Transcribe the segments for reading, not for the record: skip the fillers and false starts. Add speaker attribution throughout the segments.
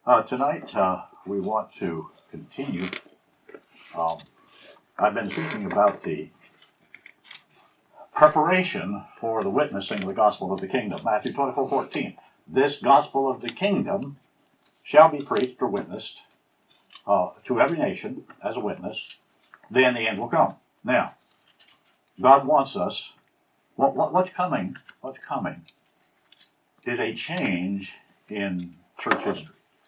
Speaker 1: Tonight we want to continue. I've been speaking about the preparation for the witnessing of the gospel of the kingdom. Matthew 24:14. This gospel of the kingdom shall be preached or witnessed to every nation as a witness. Then the end will come. Now, God wants us. What's coming? What's coming is a change in church history.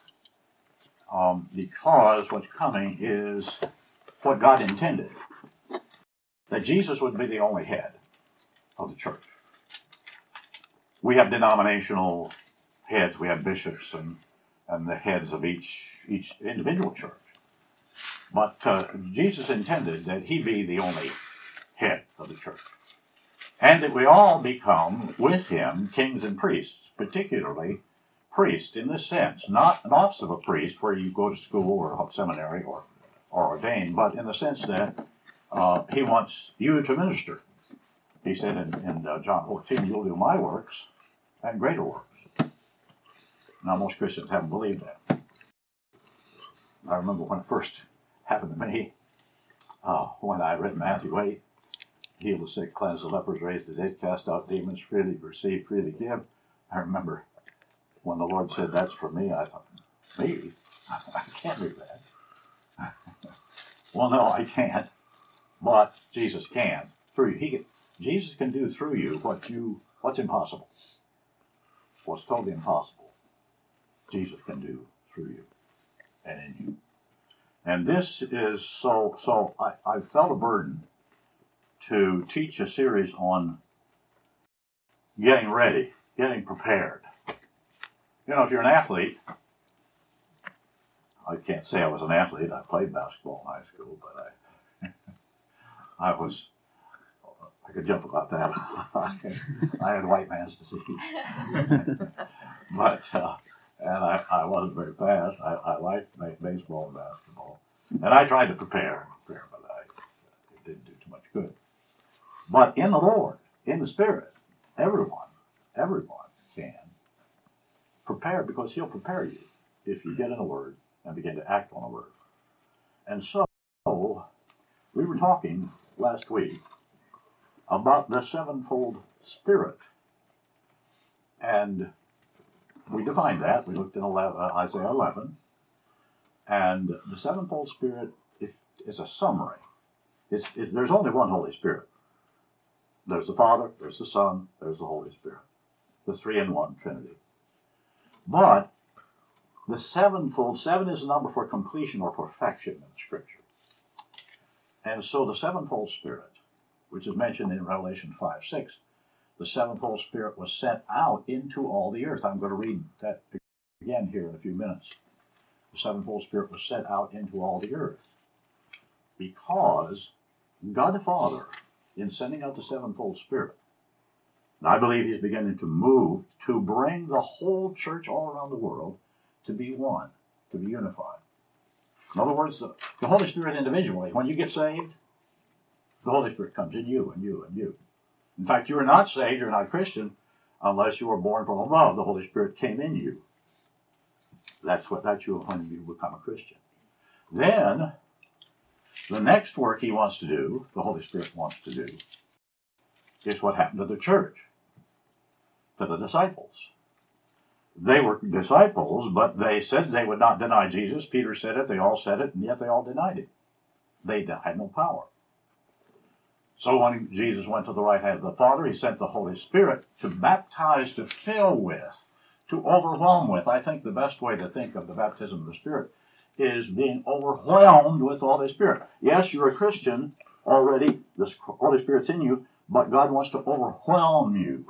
Speaker 1: Because what's coming is what God intended, that Jesus would be the only head of the church. We have denominational heads, we have bishops and the heads of each individual church. But Jesus intended that he be the only head of the church. And that we all become, with him, kings and priests, particularly priest in this sense, not an office of a priest where you go to school or seminary or ordained, but in the sense that he wants you to minister. He said in John 14, you'll do my works and greater works. Now, most Christians haven't believed that. I remember when it first happened to me, when I read Matthew 8, heal the sick, cleanse the lepers, raise the dead, cast out demons, freely receive, freely give. I remember when the Lord said, that's for me, I thought, me? I can't do that. Well, no, I can't. But Jesus can. Through you. Jesus can do through you what's impossible. What's totally impossible, Jesus can do through you and in you. And this is so I felt a burden to teach a series on getting ready, getting prepared. You know, if you're an athlete, I can't say I was an athlete. I played basketball in high school, but I could jump about that. I had white man's disease. But, and I wasn't very fast. I liked baseball and basketball. And I tried to prepare, but it didn't do too much good. But in the Lord, in the Spirit, everyone can prepare, because he'll prepare you if you get in the Word and begin to act on the Word. And so, we were talking last week about the sevenfold Spirit. And we defined that. We looked in Isaiah 11. And the sevenfold Spirit is a summary. There's only one Holy Spirit. There's the Father, there's the Son, there's the Holy Spirit. The three-in-one Trinity. But the sevenfold, 7 is a number for completion or perfection in Scripture. And so the sevenfold Spirit, which is mentioned in Revelation 5:6, the sevenfold Spirit was sent out into all the earth. I'm going to read that again here in a few minutes. The sevenfold Spirit was sent out into all the earth because God the Father, in sending out the sevenfold Spirit, and I believe he's beginning to move to bring the whole church all around the world to be one, to be unified. In other words, the Holy Spirit individually, when you get saved, the Holy Spirit comes in you and you and you. In fact, you are not saved, you're not a Christian, unless you were born from above. The Holy Spirit came in you. That's you when you become a Christian. Then, the next work he wants to do, the Holy Spirit wants to do, is what happened to the church, to the disciples. They were disciples, but they said they would not deny Jesus. Peter said it, they all said it, and yet they all denied it. They had no power. So when Jesus went to the right hand of the Father, he sent the Holy Spirit to baptize, to fill with, to overwhelm with. I think the best way to think of the baptism of the Spirit is being overwhelmed with the Holy Spirit. Yes, you're a Christian already. The Holy Spirit's in you, but God wants to overwhelm you,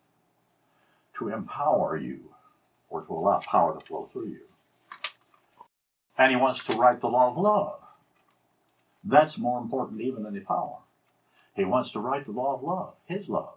Speaker 1: to empower you, or to allow power to flow through you. And he wants to write the law of love. That's more important even than the power. He wants to write the law of love, his love.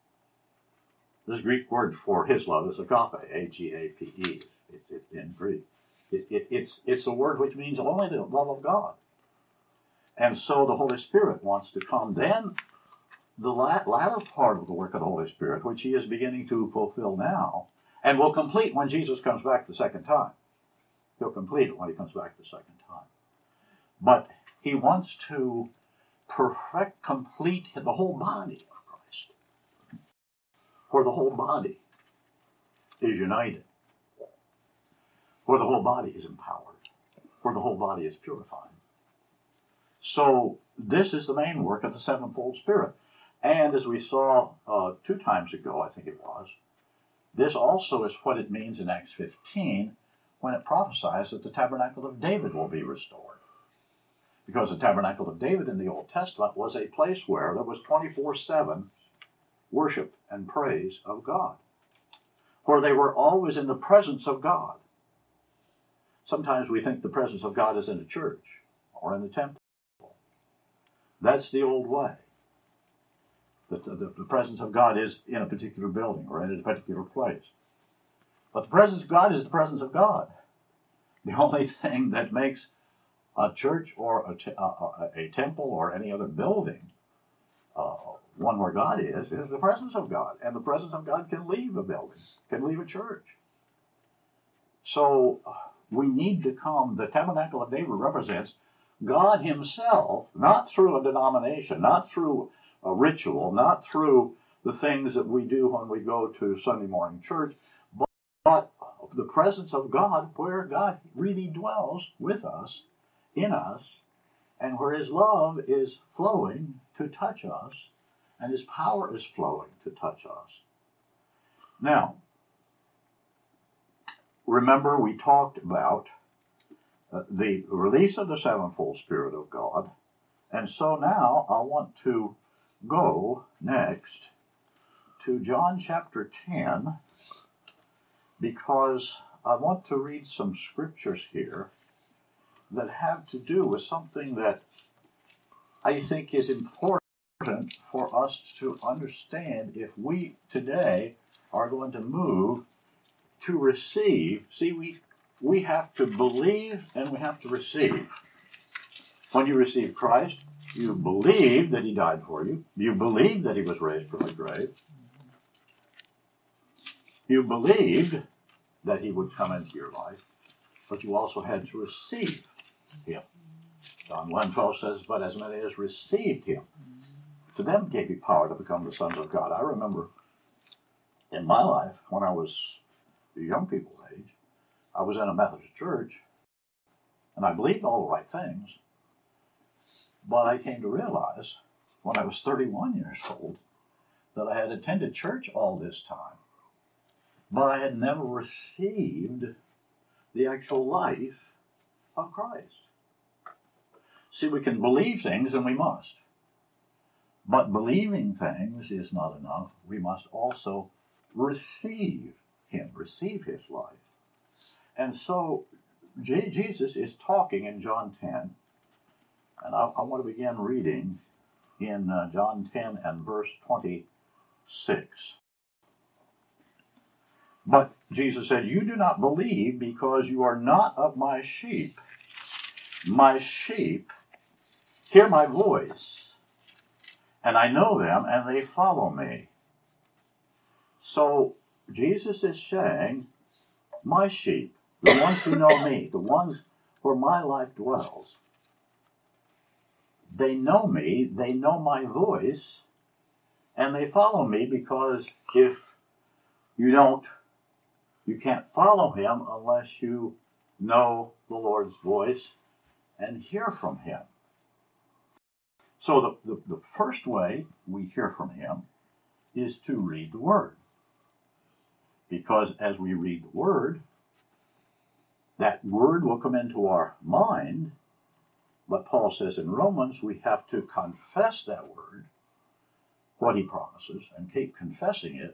Speaker 1: This Greek word for his love is agape, A-G-A-P-E. It's in Greek. It's a word which means only the love of God. And so the Holy Spirit wants to come. Then the latter part of the work of the Holy Spirit, which he is beginning to fulfill now, and will complete when Jesus comes back the second time. He'll complete it when he comes back the second time. But he wants to perfect, complete the whole body of Christ. For the whole body is united. For the whole body is empowered. For the whole body is purified. So this is the main work of the sevenfold Spirit. And as we saw 2 times ago, I think it was, this also is what it means in Acts 15 when it prophesies that the tabernacle of David will be restored. Because the tabernacle of David in the Old Testament was a place where there was 24/7 worship and praise of God, where they were always in the presence of God. Sometimes we think the presence of God is in a church or in the temple. That's the old way. The presence of God is in a particular building or in a particular place. But the presence of God is the presence of God. The only thing that makes a church or a temple or any other building one where God is the presence of God. And the presence of God can leave a building, can leave a church. So we need to come, the tabernacle of David represents God himself, not through a denomination, not through a ritual, not through the things that we do when we go to Sunday morning church, but the presence of God where God really dwells with us, in us, and where his love is flowing to touch us, and his power is flowing to touch us. Now, remember we talked about the release of the sevenfold Spirit of God, and so now I want to go next to John chapter 10, because I want to read some scriptures here that have to do with something that I think is important for us to understand if we today are going to move to receive. See, we have to believe and we have to receive. When you receive Christ, you believe that he died for you. You believe that he was raised from the grave. You believed that he would come into your life, but you also had to receive him. John 1:12 says, but as many as received him, to them gave he power to become the sons of God. I remember in my life, when I was a young people's age, I was in a Methodist church, and I believed all the right things, but I came to realize when I was 31 years old that I had attended church all this time, but I had never received the actual life of Christ. See, we can believe things, and we must. But believing things is not enough. We must also receive him, receive his life. And so Jesus is talking in John 10, and I want to begin reading in John 10 and verse 26. But Jesus said, you do not believe because you are not of my sheep. My sheep hear my voice, and I know them, and they follow me. So Jesus is saying, my sheep, the ones who know me, the ones where my life dwells, they know me, they know my voice, and they follow me, because if you don't, you can't follow him unless you know the Lord's voice and hear from him. So the first way we hear from him is to read the Word. Because as we read the Word, that Word will come into our mind. But Paul says in Romans, we have to confess that Word, what he promises, and keep confessing it,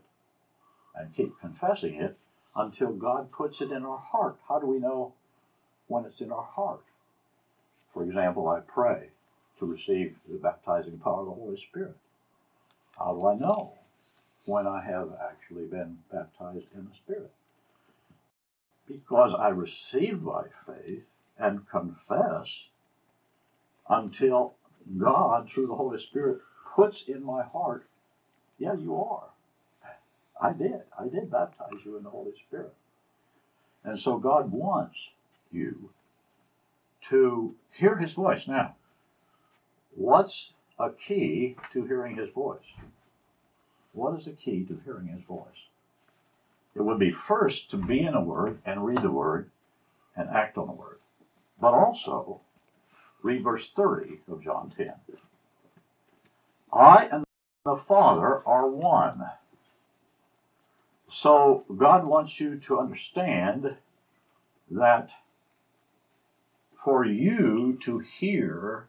Speaker 1: until God puts it in our heart. How do we know when it's in our heart? For example, I pray to receive the baptizing power of the Holy Spirit. How do I know when I have actually been baptized in the Spirit? Because I receive by faith and confess until God, through the Holy Spirit, puts in my heart, yeah, you are. I did baptize you in the Holy Spirit. And so God wants you to hear his voice. Now, what's a key to hearing his voice? What is the key to hearing his voice? It would be first to be in a word and read the word and act on the word. But also, read verse 30 of John 10. I and the Father are one. So God wants you to understand that for you to hear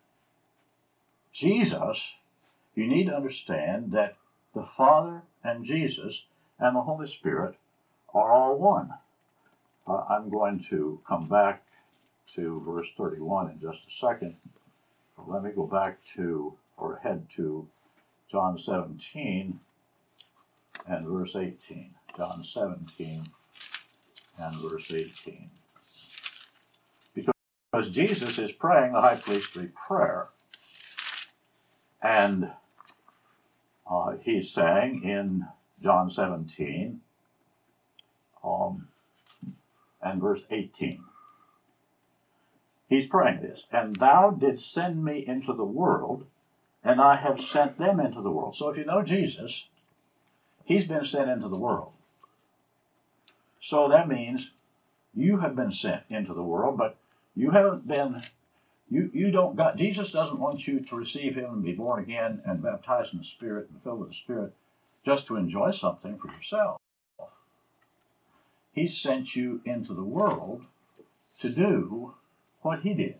Speaker 1: Jesus, you need to understand that the Father and Jesus and the Holy Spirit are all one. I'm going to come back to verse 31 in just a second. Let me go back to, or head to, John 17 and verse 18. John 17 and verse 18. Because Jesus is praying the high priestly prayer. And he's saying in John 17 and verse 18. He's praying this, and thou didst send me into the world, and I have sent them into the world. So if you know Jesus, he's been sent into the world. So that means you have been sent into the world, but you haven't been, you don't got, Jesus doesn't want you to receive him and be born again and baptized in the Spirit and filled with the Spirit just to enjoy something for yourself. He sent you into the world to do what he did.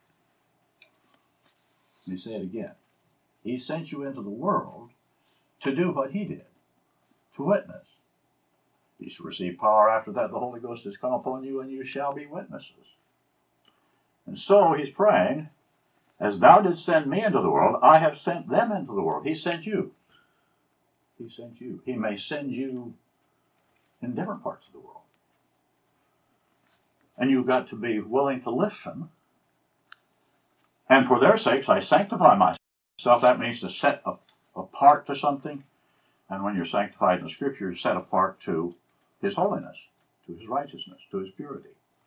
Speaker 1: Let me say it again. He sent you into the world to do what he did, to witness. You shall receive power after that the Holy Ghost has come upon you, and you shall be witnesses. And so he's praying, as thou didst send me into the world, I have sent them into the world. He sent you. He sent you. He may send you in different parts of the world. And you've got to be willing to listen. And for their sakes, I sanctify myself. That means to set apart to something. And when you're sanctified in the Scripture, you're set apart to his holiness, to his righteousness, to his purity.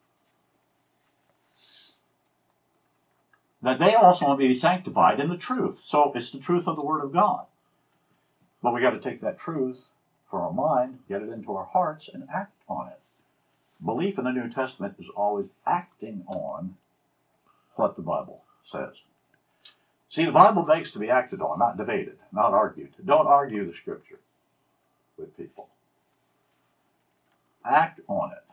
Speaker 1: That they also want to be sanctified in the truth. So it's the truth of the Word of God. But we got to take that truth for our mind, get it into our hearts, and act on it. Belief in the New Testament is always acting on what the Bible says. See, the Bible begs to be acted on, not debated, not argued. Don't argue the Scripture with people. Act on it.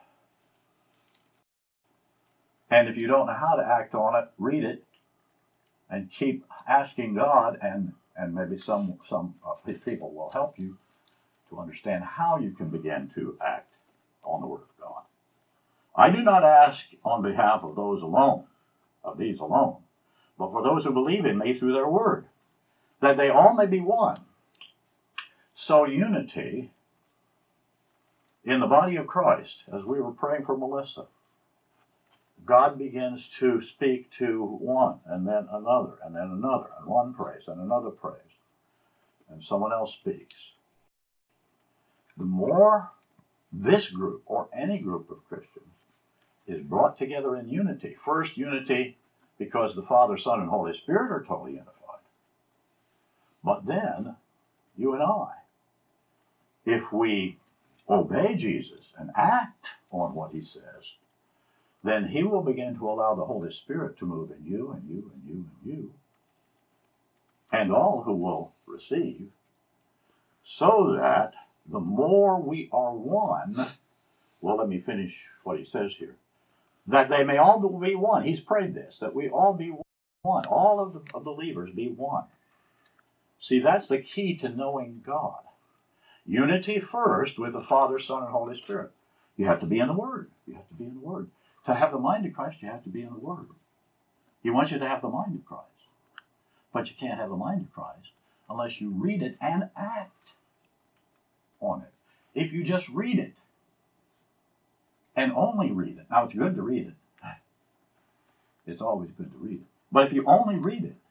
Speaker 1: And if you don't know how to act on it, read it and keep asking God, and maybe some people will help you to understand how you can begin to act on the Word of God. I do not ask on behalf of those alone, of these alone, but for those who believe in me through their word, that they all may be one. So unity in the body of Christ, as we were praying for Melissa, God begins to speak to one, and then another, and then another, and one prays, and another prays, and someone else speaks. The more this group, or any group of Christians, is brought together in unity, first unity because the Father, Son, and Holy Spirit are totally unified. But then, you and I, if we obey Jesus and act on what he says, then he will begin to allow the Holy Spirit to move in you, and you, and you, and you, and all who will receive, so that the more we are one, well, let me finish what he says here, that they may all be one. He's prayed this, that we all be one, all of the believers be one. See, that's the key to knowing God. Unity first with the Father, Son, and Holy Spirit. You have to be in the Word. You have to be in the Word. To have the mind of Christ, you have to be in the Word. He wants you to have the mind of Christ. But you can't have the mind of Christ unless you read it and act on it. If you just read it, and only read it, now it's good to read it. It's always good to read it. But if you only read it,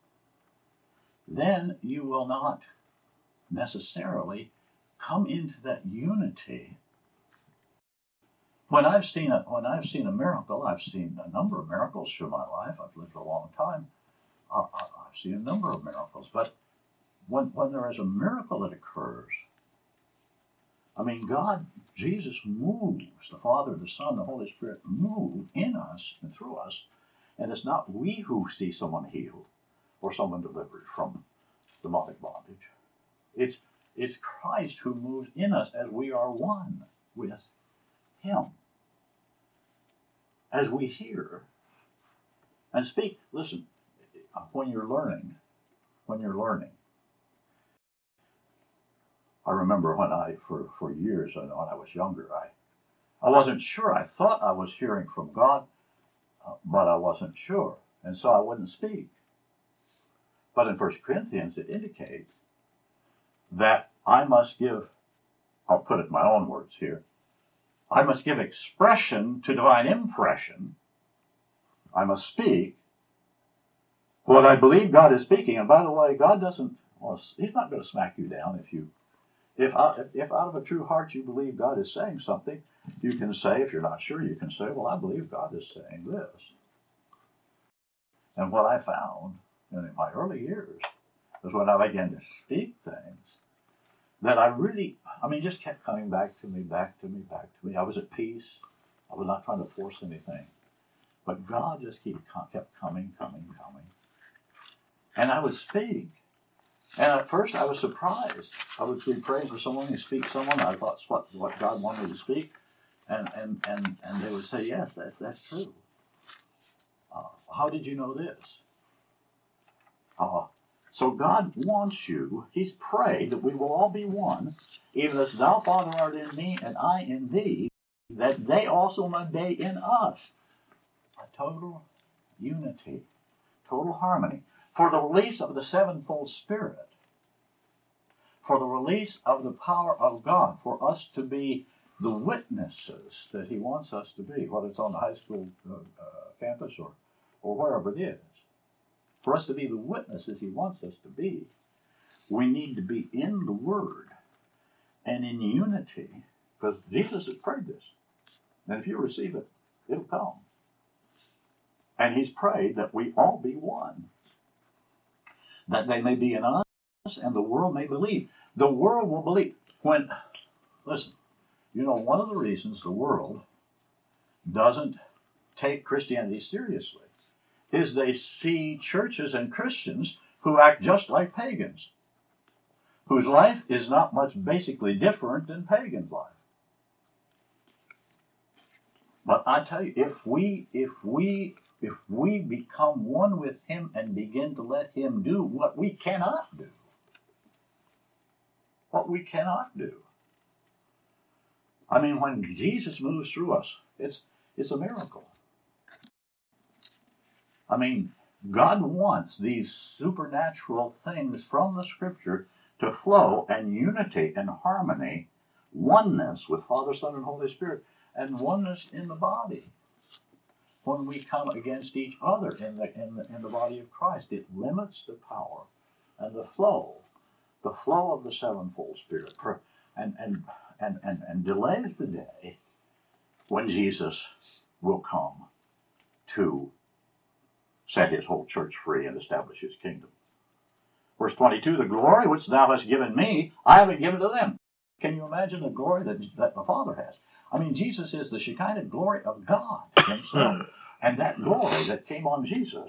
Speaker 1: then you will not necessarily come into that unity When I've seen a miracle, I've seen a number of miracles through my life. I've lived a long time. I've seen a number of miracles. But when there is a miracle that occurs, I mean, God, Jesus moves, the Father, the Son, the Holy Spirit move in us and through us. And it's not we who see someone healed or someone delivered from demonic bondage. It's Christ who moves in us as we are one with Him. As we hear and speak, listen, when you're learning, I remember when for years, when I was younger, I wasn't sure. I thought I was hearing from God, but I wasn't sure. And so I wouldn't speak. But in 1 Corinthians, it indicates that I must give, I'll put it in my own words here, I must give expression to divine impression. I must speak what I believe God is speaking. And by the way, God doesn't, well, He's not going to smack you down if out of a true heart you believe God is saying something. You can say, if you're not sure, you can say, well, I believe God is saying this. And what I found in my early years was when I began to speak things that just kept coming back to me. I was at peace. I was not trying to force anything. But God just kept coming. And I would speak. And at first I was surprised. I would be praying for someone, you speak someone, I thought what God wanted me to speak. And they would say, yes, that's true. How did you know this? So God wants you, He's prayed that we will all be one, even as thou, Father, art in me, and I in thee, that they also may be in us. A total unity, total harmony, for the release of the sevenfold Spirit, for the release of the power of God, for us to be the witnesses that He wants us to be, whether it's on the high school campus or wherever it is. For us to be the witnesses He wants us to be, we need to be in the Word and in unity, because Jesus has prayed this. And if you receive it, it'll come. And He's prayed that we all be one, that they may be in us and the world may believe. The world will believe. Listen, one of the reasons the world doesn't take Christianity seriously is they see churches and Christians who act just like pagans, whose life is not much basically different than pagans' life. But I tell you, if we become one with Him and begin to let Him do what we cannot do, I mean, when Jesus moves through us, it's a miracle. I mean, God wants these supernatural things from the Scripture to flow, and unity and harmony, oneness with Father, Son, and Holy Spirit, and oneness in the body. When we come against each other in the body of Christ, it limits the power and the flow of the sevenfold Spirit, and delays the day when Jesus will come to set His whole church free and establish His kingdom. Verse 22, the glory which thou hast given me, I have given to them. Can you imagine the glory that the Father has? I mean, Jesus is the Shekinah glory of God Himself. And that glory that came on Jesus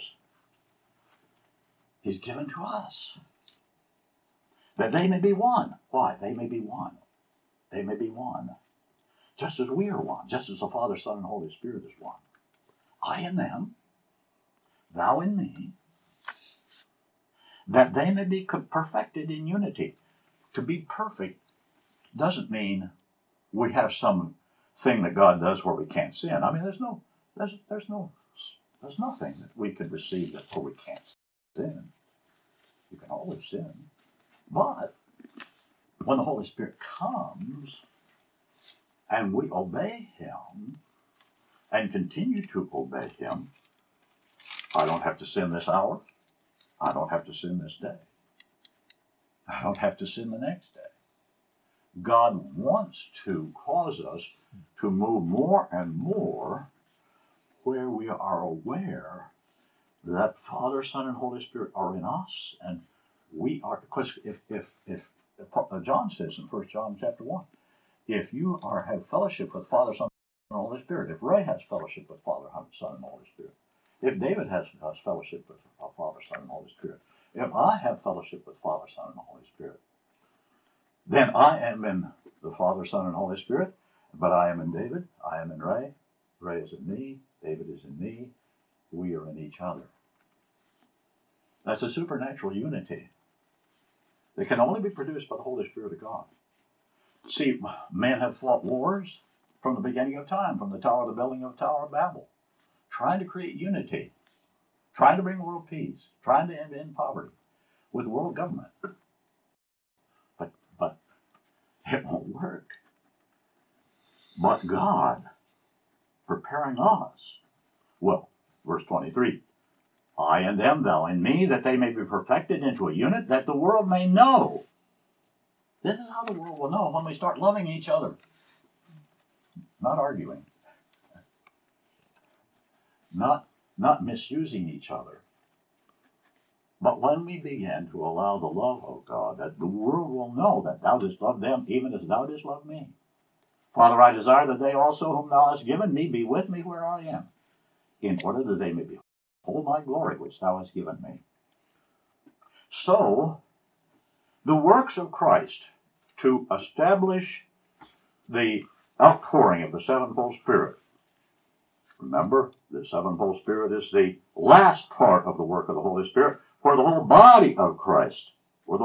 Speaker 1: is given to us. That they may be one. Why? They may be one. They may be one. Just as we are one. Just as the Father, Son, and Holy Spirit is one. I in them, thou in me, that they may be perfected in unity. To be perfect doesn't mean we have some thing that God does where we can't sin. I mean, there's nothing that we can receive where we can't sin. You can always sin. But when the Holy Spirit comes and we obey Him and continue to obey Him, I don't have to sin this hour. I don't have to sin this day. I don't have to sin the next day. God wants to cause us to move more and more where we are aware that Father, Son, and Holy Spirit are in us, and we are. Because if John says in 1 John chapter 1, if you have fellowship with Father, Son, and Holy Spirit, if Ray has fellowship with Father, Son, and Holy Spirit, if David has fellowship with Father, Son, and Holy Spirit, if I have fellowship with Father, Son, and Holy Spirit, then I am in the Father, Son, and Holy Spirit, but I am in David, I am in Ray, Ray is in me, David is in me, we are in each other. That's a supernatural unity that can only be produced by the Holy Spirit of God. See, men have fought wars from the beginning of time, from the building of the Tower of Babel, trying to create unity, trying to bring world peace, trying to end poverty with world government. But it won't work. But God preparing us. Well, verse 23, I and them, thou and me, that they may be perfected into a unit, that the world may know. This is how the world will know, when we start loving each other, not arguing, not misusing each other. But when we begin to allow the love of God, that the world will know that thou didst love them even as thou didst love me. Father, I desire that they also whom thou hast given me be with me where I am, in order that they may behold my glory which thou hast given me. So, the works of Christ to establish the outpouring of the sevenfold Spirit. Remember, the sevenfold Spirit is the last part of the work of the Holy Spirit for the whole body of Christ, by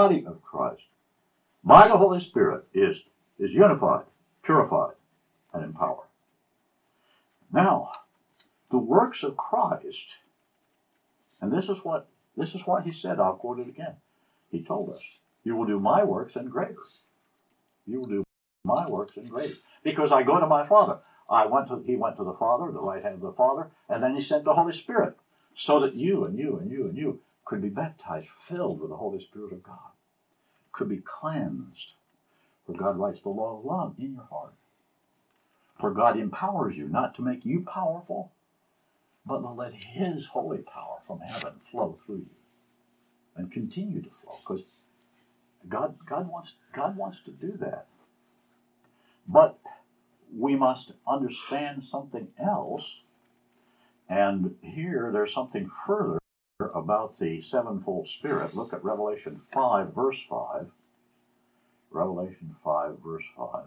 Speaker 1: the Holy Spirit is unified, purified, and empowered. Now, the works of Christ, and this is what he said, I'll quote it again. He told us, you will do my works and greater. You will do my works and greater. Because I go to my Father. He went to the Father, the right hand of the Father, and then he sent the Holy Spirit, so that you and you and you and you could be baptized, filled with the Holy Spirit of God, could be cleansed. For God writes the law of love in your heart. For God empowers you not to make you powerful, but to let his holy power from heaven flow through you and continue to flow. Because God wants to do that. But we must understand something else. And here there's something further about the sevenfold Spirit. Look at Revelation 5, verse 5. Revelation 5, verse 5.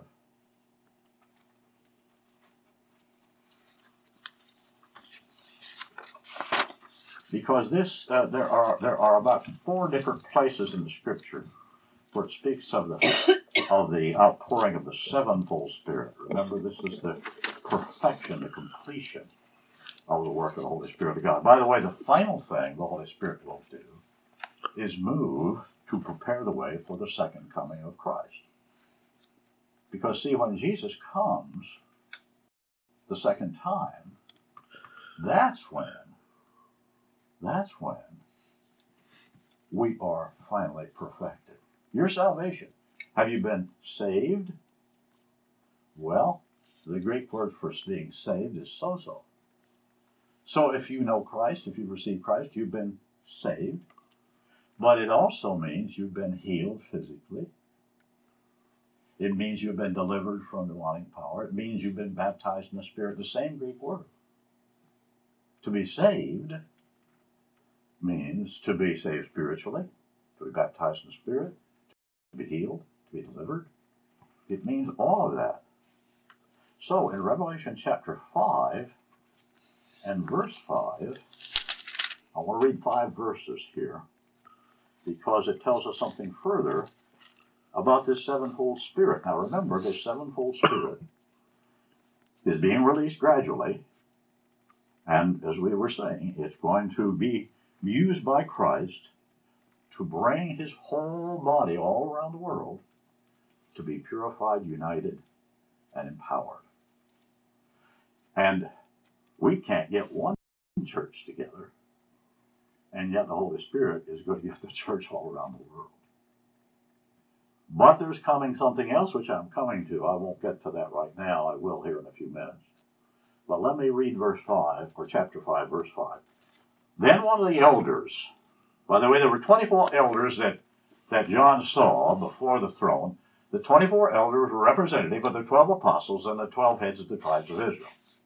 Speaker 1: Because there are about 4 different places in the Scripture where it speaks of the outpouring of the sevenfold Spirit. Remember, this is the perfection, the completion of the work of the Holy Spirit of God. By the way, the final thing the Holy Spirit will do is move to prepare the way for the second coming of Christ. Because, see, when Jesus comes the second time, that's when we are finally perfected. Your salvation. Have you been saved? Well, the Greek word for being saved is sozo. So if you know Christ, if you've received Christ, you've been saved. But it also means you've been healed physically. It means you've been delivered from demonic power. It means you've been baptized in the Spirit. The same Greek word. To be saved means to be saved spiritually, to be baptized in the Spirit, to be healed, to be delivered. It means all of that. So in Revelation chapter 5 and verse 5, I want to read 5 verses here because it tells us something further about this sevenfold Spirit. Now remember, this sevenfold Spirit is being released gradually, and as we were saying, it's going to be used by Christ to bring his whole body all around the world to be purified, united, and empowered. And we can't get one church together, and yet the Holy Spirit is going to get the church all around the world. But there's coming something else which I'm coming to. I won't get to that right now. I will here in a few minutes. But let me read verse 5, or chapter 5, verse 5. Then one of the elders, by the way, there were 24 elders that John saw before the throne. The 24 elders were representative of the 12 apostles and the 12 heads of the tribes of Israel.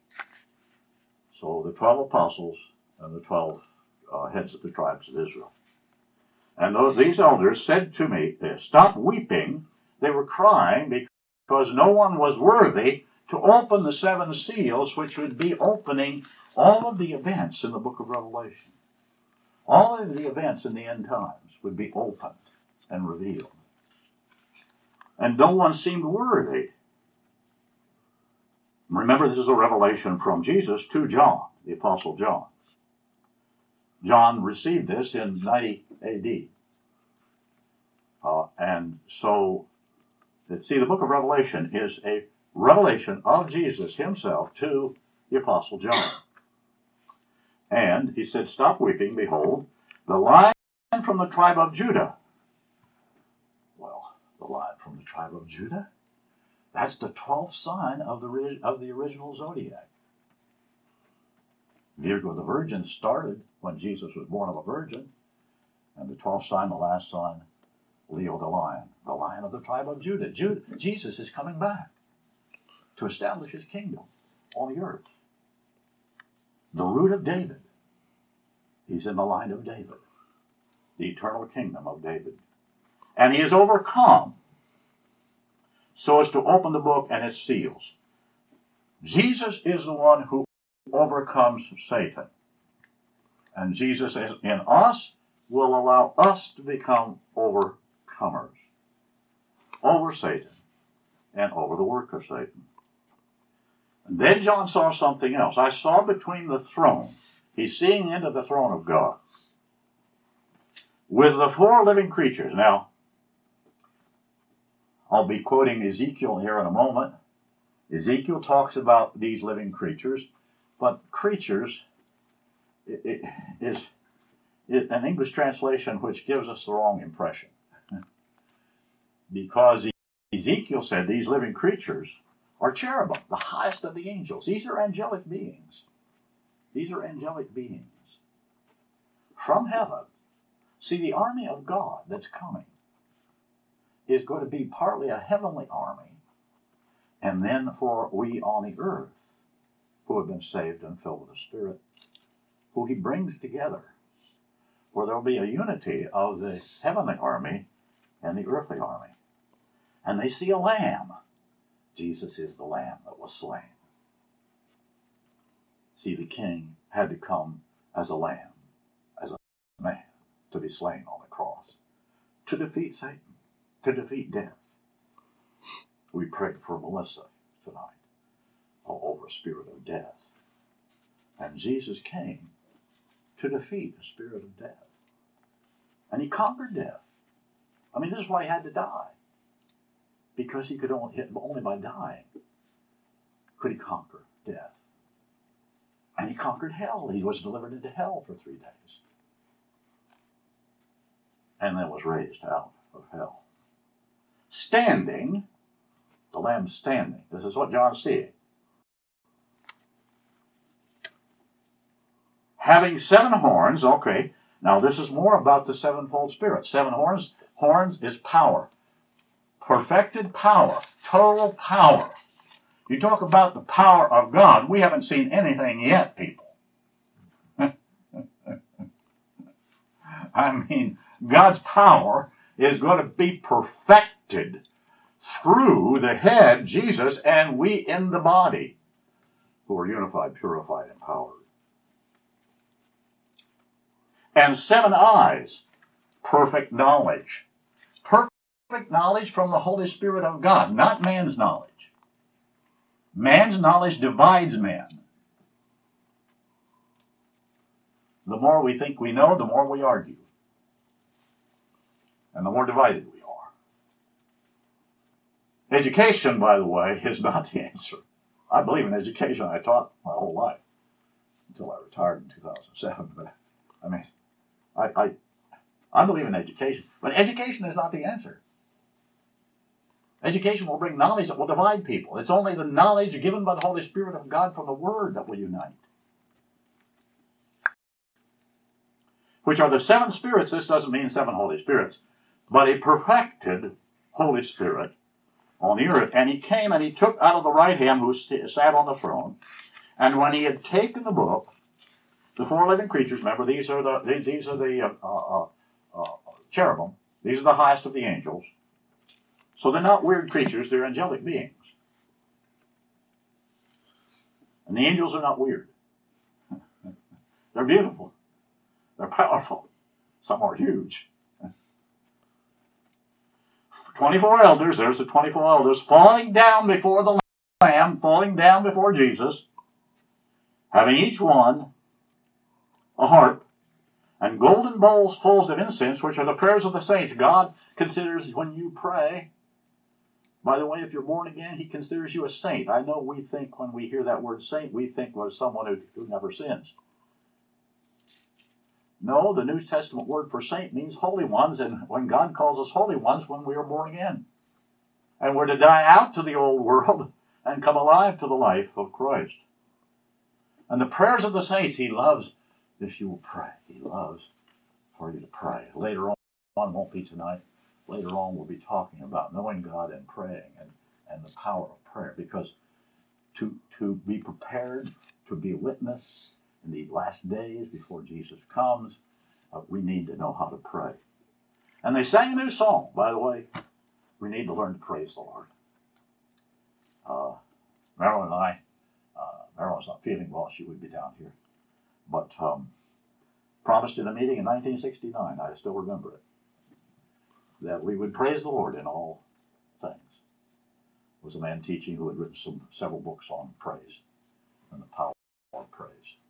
Speaker 1: So the 12 apostles and the 12 heads of the tribes of Israel. And these elders said to me, stop weeping. They were crying because no one was worthy to open the 7 seals, which would be opening all of the events in the book of Revelation. All of the events in the end times would be opened and revealed. And no one seemed worthy. Remember, this is a revelation from Jesus to John, the Apostle John. John received this in 90 A.D. And so, see, the book of Revelation is a revelation of Jesus himself to the Apostle John. And he said, stop weeping, behold, the Lion from the tribe of Judah. Well, the Lion from the tribe of Judah? That's the 12th sign of the original zodiac. Virgo the Virgin started when Jesus was born of a virgin. And the 12th sign, the last sign, Leo the Lion of the tribe of Judah. Jesus is coming back to establish his kingdom on the earth. The root of David. He's in the line of David. The eternal kingdom of David. And he is overcome so as to open the book and its seals. Jesus is the one who overcomes Satan. And Jesus in us will allow us to become overcomers over Satan and over the work of Satan. And then John saw something else. I saw between the throne, he's seeing into the throne of God, with the 4 living creatures. Now, I'll be quoting Ezekiel here in a moment. Ezekiel talks about these living creatures, but creatures is an English translation which gives us the wrong impression. Because Ezekiel said these living creatures are cherubim, the highest of the angels. These are angelic beings. These are angelic beings from heaven. See, the army of God that's coming is going to be partly a heavenly army, and then for we on the earth who have been saved and filled with the Spirit, who he brings together, where there will be a unity of the heavenly army and the earthly army. And they see a lamb. Jesus is the lamb that was slain. See, the king had to come as a lamb, as a man, to be slain on the cross, to defeat Satan, to defeat death. We prayed for Melissa tonight over a spirit of death. And Jesus came to defeat the spirit of death. And he conquered death. I mean, this is why he had to die. Because he could only by dying could he conquer death. And he conquered hell. He was delivered into hell for 3 days. And then was raised out of hell. Standing, the Lamb standing. This is what John's seeing. Having 7 horns, okay. Now this is more about the sevenfold Spirit. 7 horns. Horns is power. Perfected power. Total power. You talk about the power of God. We haven't seen anything yet, people. I mean, God's power is going to be perfected through the head, Jesus, and we in the body, who are unified, purified, empowered. And 7 eyes, perfect knowledge. Perfect knowledge from the Holy Spirit of God, not man's knowledge. Man's knowledge divides men. The more we think we know, the more we argue. And the more divided we are. Education, by the way, is not the answer. I believe in education. I taught my whole life until I retired in 2007. But I mean, I believe in education. But education is not the answer. Education will bring knowledge that will divide people. It's only the knowledge given by the Holy Spirit of God from the Word that will unite. Which are the seven spirits. This doesn't mean seven Holy Spirits, but a perfected Holy Spirit on the earth. And he came and he took out of the right hand who sat on the throne. And when he had taken the book, the four living creatures, remember, these are the cherubim. These are the highest of the angels. So they're not weird creatures, they're angelic beings. And the angels are not weird. They're beautiful. They're powerful. Some are huge. 24 elders, there's the 24 elders, falling down before the Lamb, falling down before Jesus, having each one a harp, and golden bowls full of incense, which are the prayers of the saints. God considers when you pray, by the way, if you're born again, he considers you a saint. I know we think when we hear that word saint, we think of someone who never sins. No, the New Testament word for saint means holy ones, and when God calls us holy ones, when we are born again. And we're to die out to the old world and come alive to the life of Christ. And the prayers of the saints, he loves if you will pray. He loves for you to pray. Later on, won't be tonight, later on we'll be talking about knowing God and praying and the power of prayer. Because to be prepared, to be a witness in the last days before Jesus comes, we need to know how to pray. And they sang a new song, by the way. We need to learn to praise the Lord. Marilyn and I, Marilyn's not feeling well, she would be down here. But promised in a meeting in 1969, I still remember it, that we would praise the Lord in all things. There was a man teaching who had written several books on praise and the power of praise.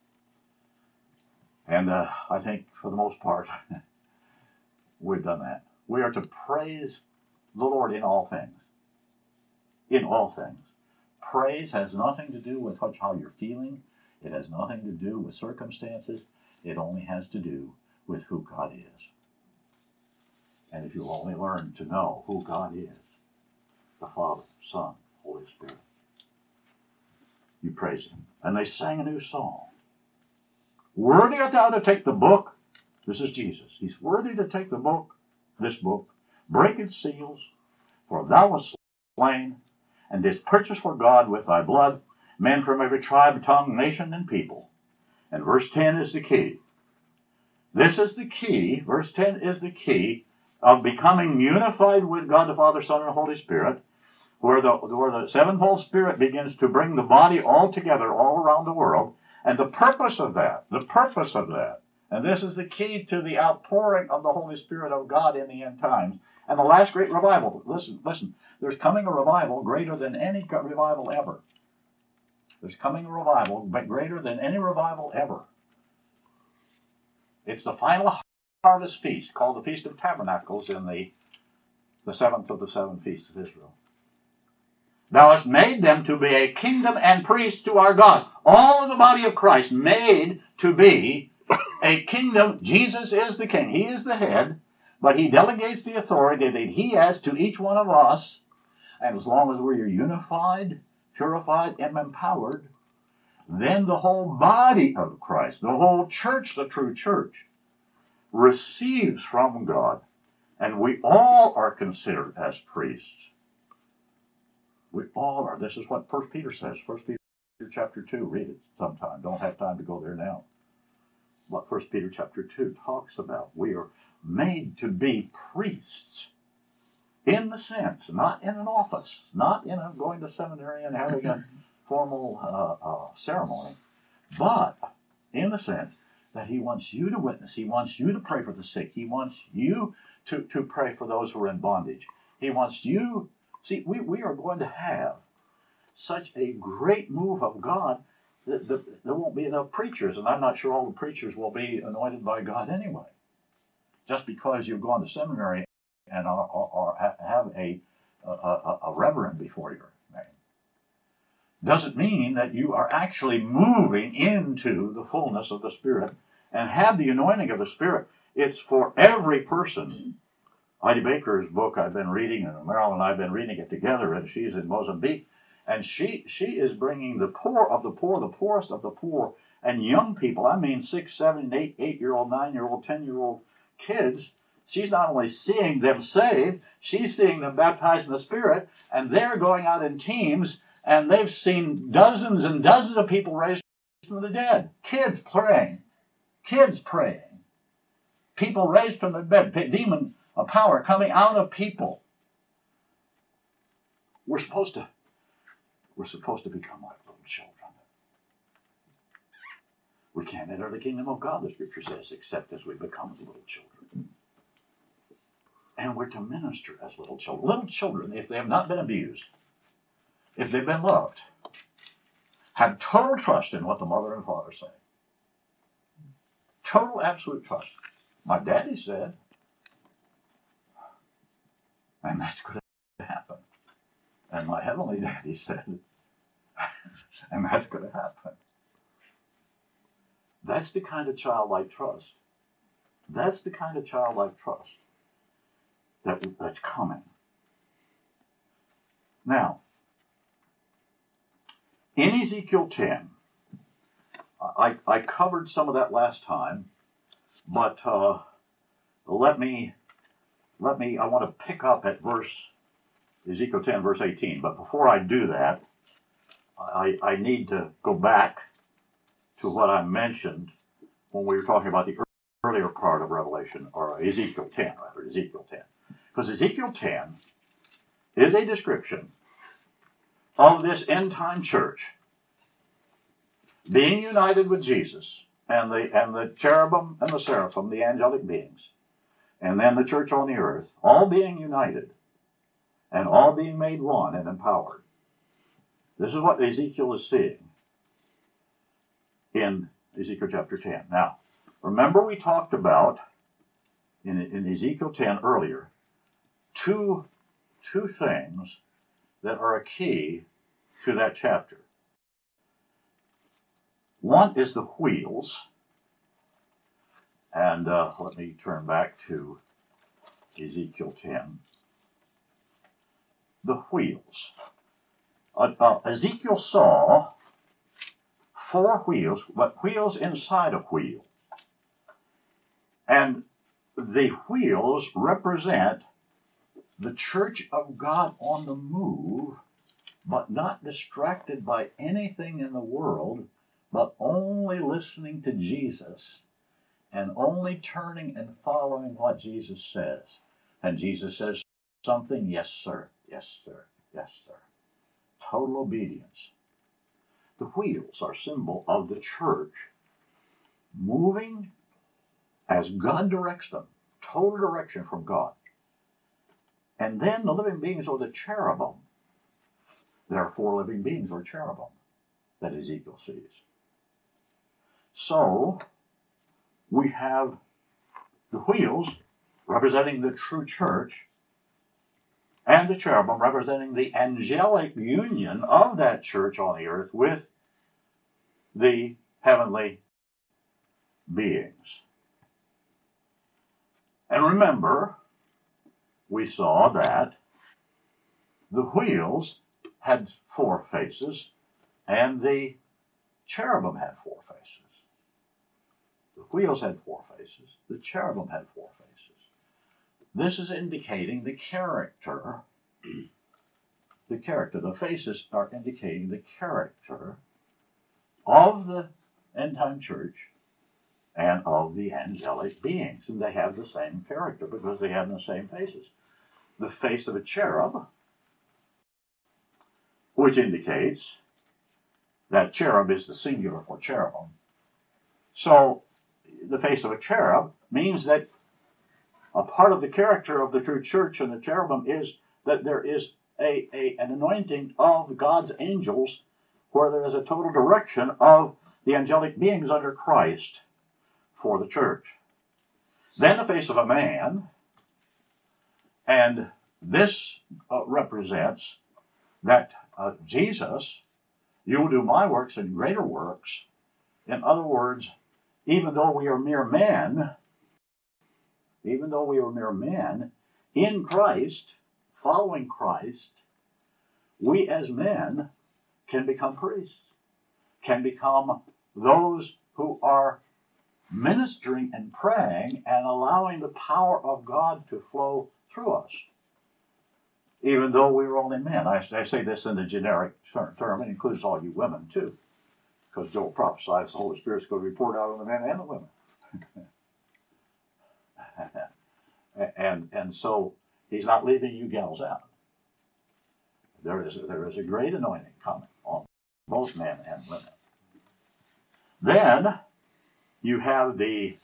Speaker 1: And I think for the most part, we've done that. We are to praise the Lord in all things. In all things. Praise has nothing to do with how you're feeling. It has nothing to do with circumstances. It only has to do with who God is. And if you only learn to know who God is, the Father, Son, Holy Spirit, you praise Him. And they sang a new song. Worthy art thou to take the book. This is Jesus. He's worthy to take the book, this book, break its seals, for thou wast slain, and didst purchase for God with thy blood men from every tribe, tongue, nation, and people. And verse 10 is the key. This is the key. Verse 10 is the key of becoming unified with God the Father, Son, and Holy Spirit, where the sevenfold Spirit begins to bring the body all together all around the world. And the purpose of that, and this is the key to the outpouring of the Holy Spirit of God in the end times, and the last great revival. Listen, there's coming a revival greater than any revival ever. There's coming a revival, but greater than any revival ever. It's the final harvest feast, called the Feast of Tabernacles, in the seventh of the seven feasts of Israel. Thou hast made them to be a kingdom and priests to our God. All of the body of Christ made to be a kingdom. Jesus is the king. He is the head, but he delegates the authority that he has to each one of us. And as long as we're unified, purified, and empowered, then the whole body of Christ, the whole church, the true church, receives from God. And we all are considered as priests. We all are. This is what 1 Peter says. 1 Peter chapter 2. Read it sometime. Don't have time to go there now. What 1 Peter chapter 2 talks about. We are made to be priests. In the sense, not in an office, not in going to seminary and having a formal ceremony, but in the sense that he wants you to witness. He wants you to pray for the sick. He wants you to pray for those who are in bondage. He wants you. See, we are going to have such a great move of God that there won't be enough preachers, and I'm not sure all the preachers will be anointed by God anyway. Just because you've gone to seminary and have a reverend before your name doesn't mean that you are actually moving into the fullness of the Spirit and have the anointing of the Spirit. It's for every person Heidi Baker's book I've been reading, and Marilyn and I have been reading it together, and she's in Mozambique, and she is bringing the poor of the poor, the poorest of the poor, and young people, I mean 6, 7, 8-year-old, 9-year-old, 10-year-old kids. She's not only seeing them saved, she's seeing them baptized in the Spirit, and they're going out in teams, and they've seen dozens and dozens of people raised from the dead. Kids praying. People raised from the dead. Demon power coming out of people. We're supposed to become like little children. We can't enter the kingdom of God, the Scripture says, except as we become as little children. And we're to minister as little children. Little children, if they have not been abused, if they've been loved, have total trust in what the mother and father say. Total, absolute trust. My daddy said, and that's going to happen. And my heavenly daddy said, and that's going to happen. That's the kind of childlike trust. That's the kind of childlike trust that's coming. Now, in Ezekiel 10, I covered some of that last time, but I want to pick up at Ezekiel 10, verse 18. But before I do that, I need to go back to what I mentioned when we were talking about the earlier part of Revelation, or Ezekiel 10, rather, Ezekiel 10. Because Ezekiel 10 is a description of this end-time church being united with Jesus and the cherubim and the seraphim, the angelic beings, and then the church on the earth, all being united and all being made one and empowered. This is what Ezekiel is seeing in Ezekiel chapter 10. Now, remember we talked about in Ezekiel 10 earlier two things that are a key to that chapter. One is the wheels, and let me turn back to Ezekiel 10. The wheels. Ezekiel saw 4 wheels, but wheels inside a wheel. And the wheels represent the church of God on the move, but not distracted by anything in the world, but only listening to Jesus and only turning and following what Jesus says. And Jesus says something, yes, sir, yes, sir, yes, sir. Total obedience. The wheels are a symbol of the church moving as God directs them, total direction from God. And then the living beings are the cherubim. There are 4 living beings or cherubim that Ezekiel sees. So we have the wheels representing the true church and the cherubim representing the angelic union of that church on the earth with the heavenly beings. And remember, we saw that the wheels had 4 faces and the cherubim had 4 faces. The wheels had 4 faces. The cherubim had 4 faces. This is indicating the character. The faces are indicating the character of the end-time church and of the angelic beings. And they have the same character because they have the same faces. The face of a cherub, which indicates that cherub is the singular for cherubim. So the face of a cherub means that a part of the character of the true church and the cherubim is that there is an anointing of God's angels where there is a total direction of the angelic beings under Christ for the church. Then the face of a man, and this represents that Jesus, you will do my works and greater works. In other words, even though we are mere men, in Christ, following Christ, we as men can become priests, can become those who are ministering and praying and allowing the power of God to flow through us, even though we were only men. I say this in the generic term. It includes all you women, too, because Joel prophesies the Holy Spirit's going to be poured out on the men and the women. and so he's not leaving you gals out. There is a great anointing coming on both men and women. Then you have the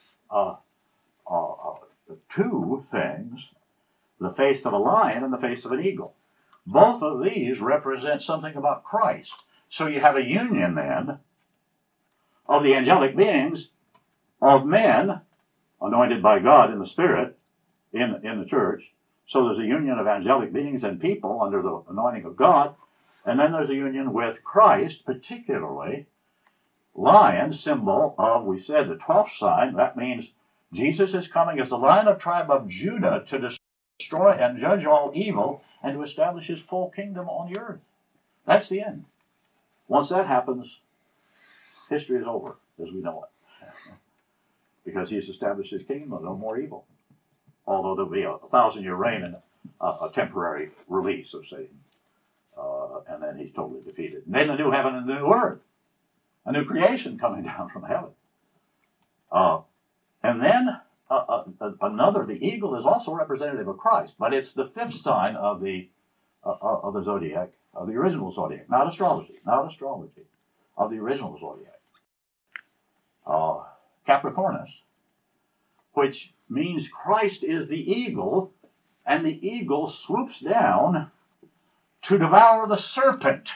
Speaker 1: two things, the face of a lion and the face of an eagle. Both of these represent something about Christ. So you have a union then of the angelic beings, of men anointed by God in the Spirit in the church. So there's a union of angelic beings and people under the anointing of God. And then there's a union with Christ, particularly lion, symbol of, we said, the 12th sign. That means Jesus is coming as the Lion of tribe of Judah to destroy and judge all evil and to establish his full kingdom on the earth. That's the end. Once that happens, history is over as we know it. Because he's established his kingdom, no more evil. Although there'll be a 1,000-year reign and a temporary release of Satan. And then he's totally defeated. And then the new heaven and the new earth. A new creation coming down from heaven. And then another, the eagle is also representative of Christ, but it's the 5th sign of the zodiac, of the original zodiac, not astrology, of the original zodiac. Capricornus, which means Christ is the eagle, and the eagle swoops down to devour the serpent.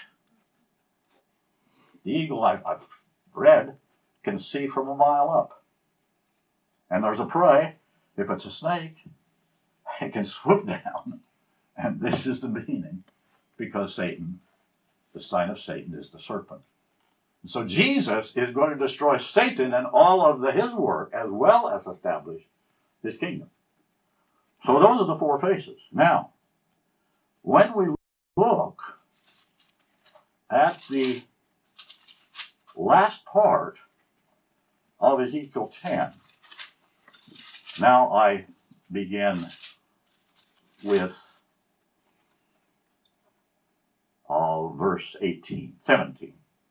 Speaker 1: The eagle, I've read, can see from a mile up. And there's a prey. If it's a snake, it can swoop down. And this is the meaning, because Satan, the sign of Satan is the serpent. And so Jesus is going to destroy Satan and all of his work, as well as establish his kingdom. So those are the 4 faces. Now, when we look at the last part of Ezekiel 10, now I begin with verse 17.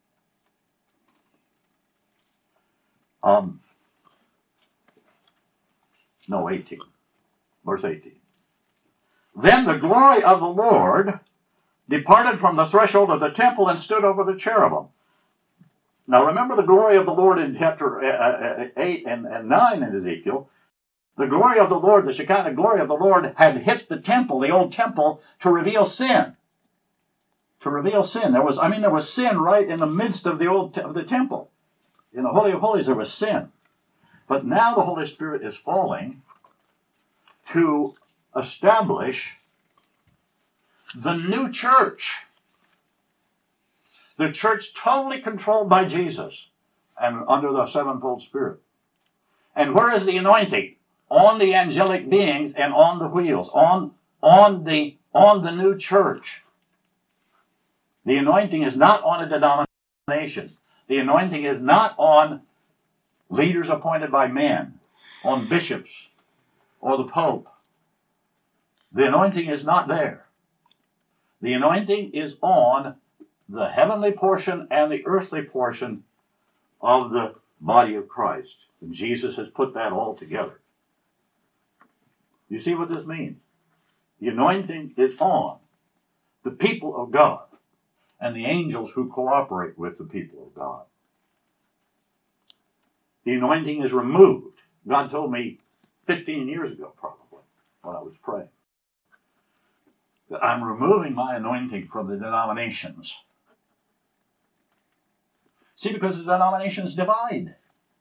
Speaker 1: No, 18. Verse 18. Then the glory of the Lord departed from the threshold of the temple and stood over the cherubim. Now remember the glory of the Lord in chapter 8 and 9 in Ezekiel. The glory of the Lord, the Shekinah glory of the Lord, had hit the temple, the old temple, to reveal sin. To reveal sin. There was sin right in the midst of the temple. In the Holy of Holies, there was sin. But now the Holy Spirit is falling to establish the new church. The church totally controlled by Jesus and under the 7-fold Spirit. And where is the anointing? On the angelic beings and on the wheels, on the new church. The anointing is not on a denomination. The anointing is not on leaders appointed by men, on bishops, or the Pope. The anointing is not there. The anointing is on the heavenly portion and the earthly portion of the body of Christ. And Jesus has put that all together. You see what this means? The anointing is on the people of God and the angels who cooperate with the people of God. The anointing is removed. God told me 15 years ago, probably, when I was praying, that I'm removing my anointing from the denominations. See, because the denominations divide.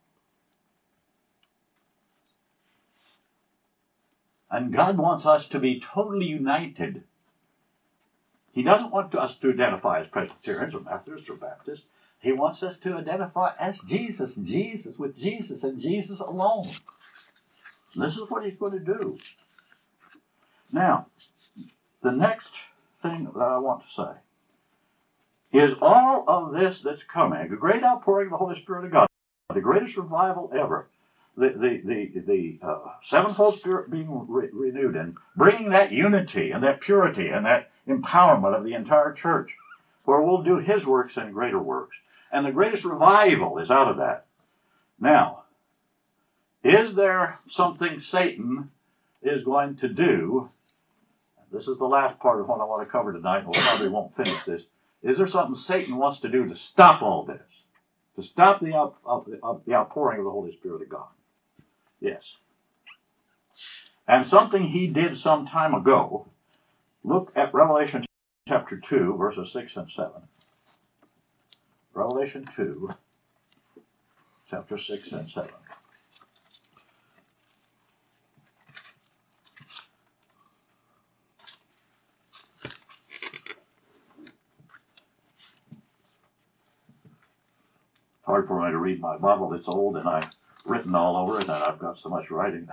Speaker 1: And God wants us to be totally united. He doesn't want us to identify as Presbyterians or Methodists or Baptists. He wants us to identify as Jesus, and Jesus alone. And this is what he's going to do. Now, the next thing that I want to say is all of this that's coming, a great outpouring of the Holy Spirit of God, the greatest revival ever, the sevenfold Spirit being renewed and bringing that unity and that purity and that empowerment of the entire church, where we'll do His works and greater works. And the greatest revival is out of that. Now, is there something Satan is going to do? This is the last part of what I want to cover tonight, and we probably won't finish this. Is there something Satan wants to do to stop all this? To stop the outpouring of the Holy Spirit of God? Yes. And something he did some time ago. Look at Revelation chapter 2, verses 6 and 7. Revelation 2, chapter 6 and 7. Hard for me to read my Bible. It's old and I've written all over it and I've got so much writing.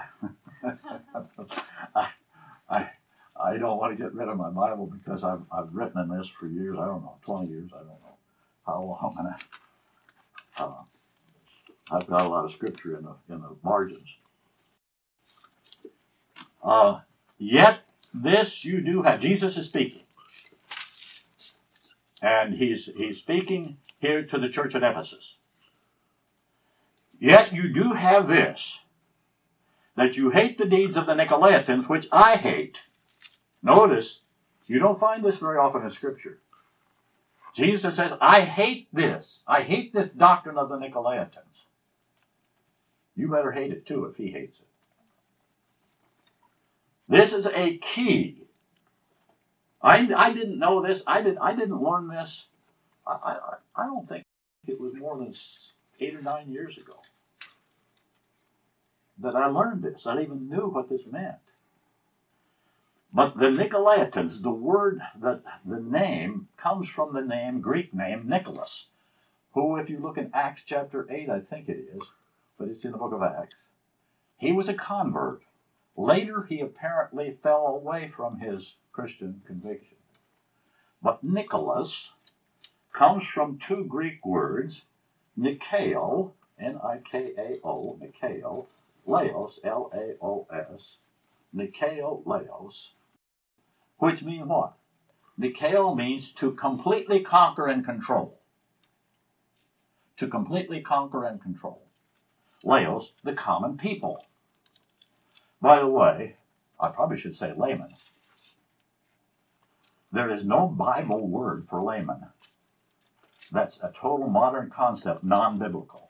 Speaker 1: I don't want to get rid of my Bible because I've written in this for years. I don't know, 20 years. I don't know how long. And I've got a lot of scripture in the margins. Yet this you do have. Jesus is speaking. And he's speaking here to the church at Ephesus. Yet you do have this, that you hate the deeds of the Nicolaitans, which I hate. Notice, you don't find this very often in Scripture. Jesus says, I hate this. I hate this doctrine of the Nicolaitans. You better hate it too if he hates it. This is a key. I didn't know this. I didn't learn this. I don't think it was more than 8 or 9 years ago that I learned this. I even knew what this meant. But the Nicolaitans, the word, the name, comes from the name, Greek name, Nicholas, who, if you look in Acts chapter 8, I think it is, but it's in the book of Acts, he was a convert. Later, he apparently fell away from his Christian conviction. But Nicholas comes from two Greek words, Nikao, Nikao, Nikao, Laos, Laos, Nikao, Laos, which mean what? Nikao means to completely conquer and control. To completely conquer and control. Laos, the common people. By the way, I probably should say layman. There is no Bible word for layman. That's a total modern concept, non-biblical.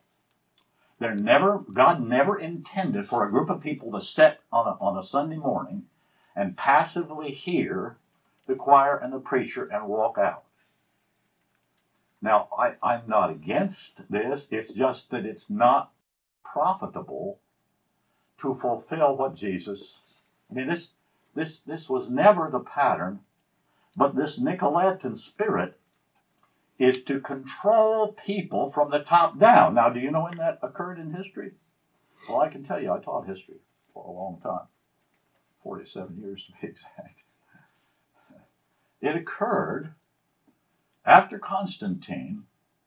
Speaker 1: God never intended for a group of people to sit on a Sunday morning and passively hear the choir and the preacher and walk out. Now, I'm not against this. It's just that it's not profitable to fulfill what Jesus... I mean, this was never the pattern, but this Nicolaitan spirit is to control people from the top down. Now, do you know when that occurred in history? Well, I can tell you, I taught history for a long time, 47 years to be exact. It occurred after Constantine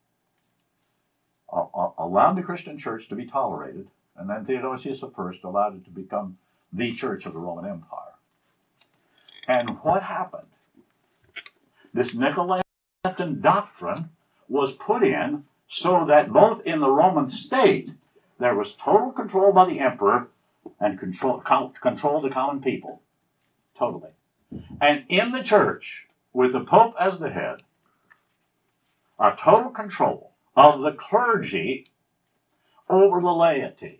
Speaker 1: allowed the Christian church to be tolerated, and then Theodosius I allowed it to become the church of the Roman Empire. And what happened? This Nicolaitan doctrine was put in so that both in the Roman state there was total control by the emperor and control the common people. Totally. And in the church, with the Pope as the head, a total control of the clergy over the laity.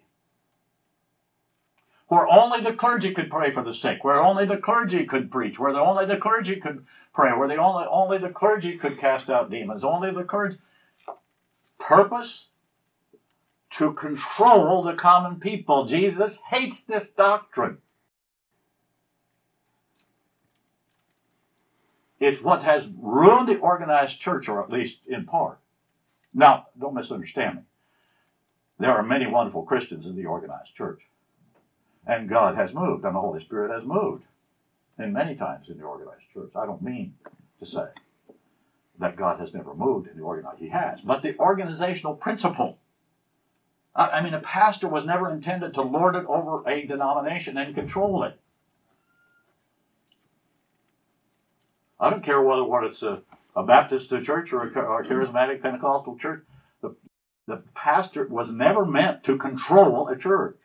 Speaker 1: Where only the clergy could pray for the sick, where only the clergy could preach, where only the clergy could pray, where only the clergy could cast out demons, only the clergy. Purpose? To control the common people. Jesus hates this doctrine. It's what has ruined the organized church, or at least in part. Now, don't misunderstand me. There are many wonderful Christians in the organized church. And God has moved, and the Holy Spirit has moved. and many times in the organized church. I don't mean to say that God has never moved in the organized. He has. But the organizational principle. I mean, a pastor was never intended to lord it over a denomination and control it. I don't care whether it's a Baptist church or a charismatic Pentecostal church. The pastor was never meant to control a church.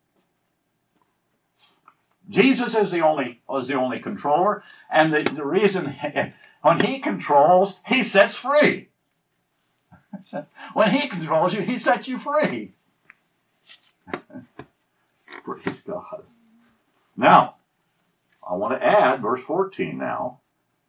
Speaker 1: Jesus was the only controller, and the reason when he controls, he sets free. When he controls you, he sets you free. Praise God. Now, I want to add verse 14 now.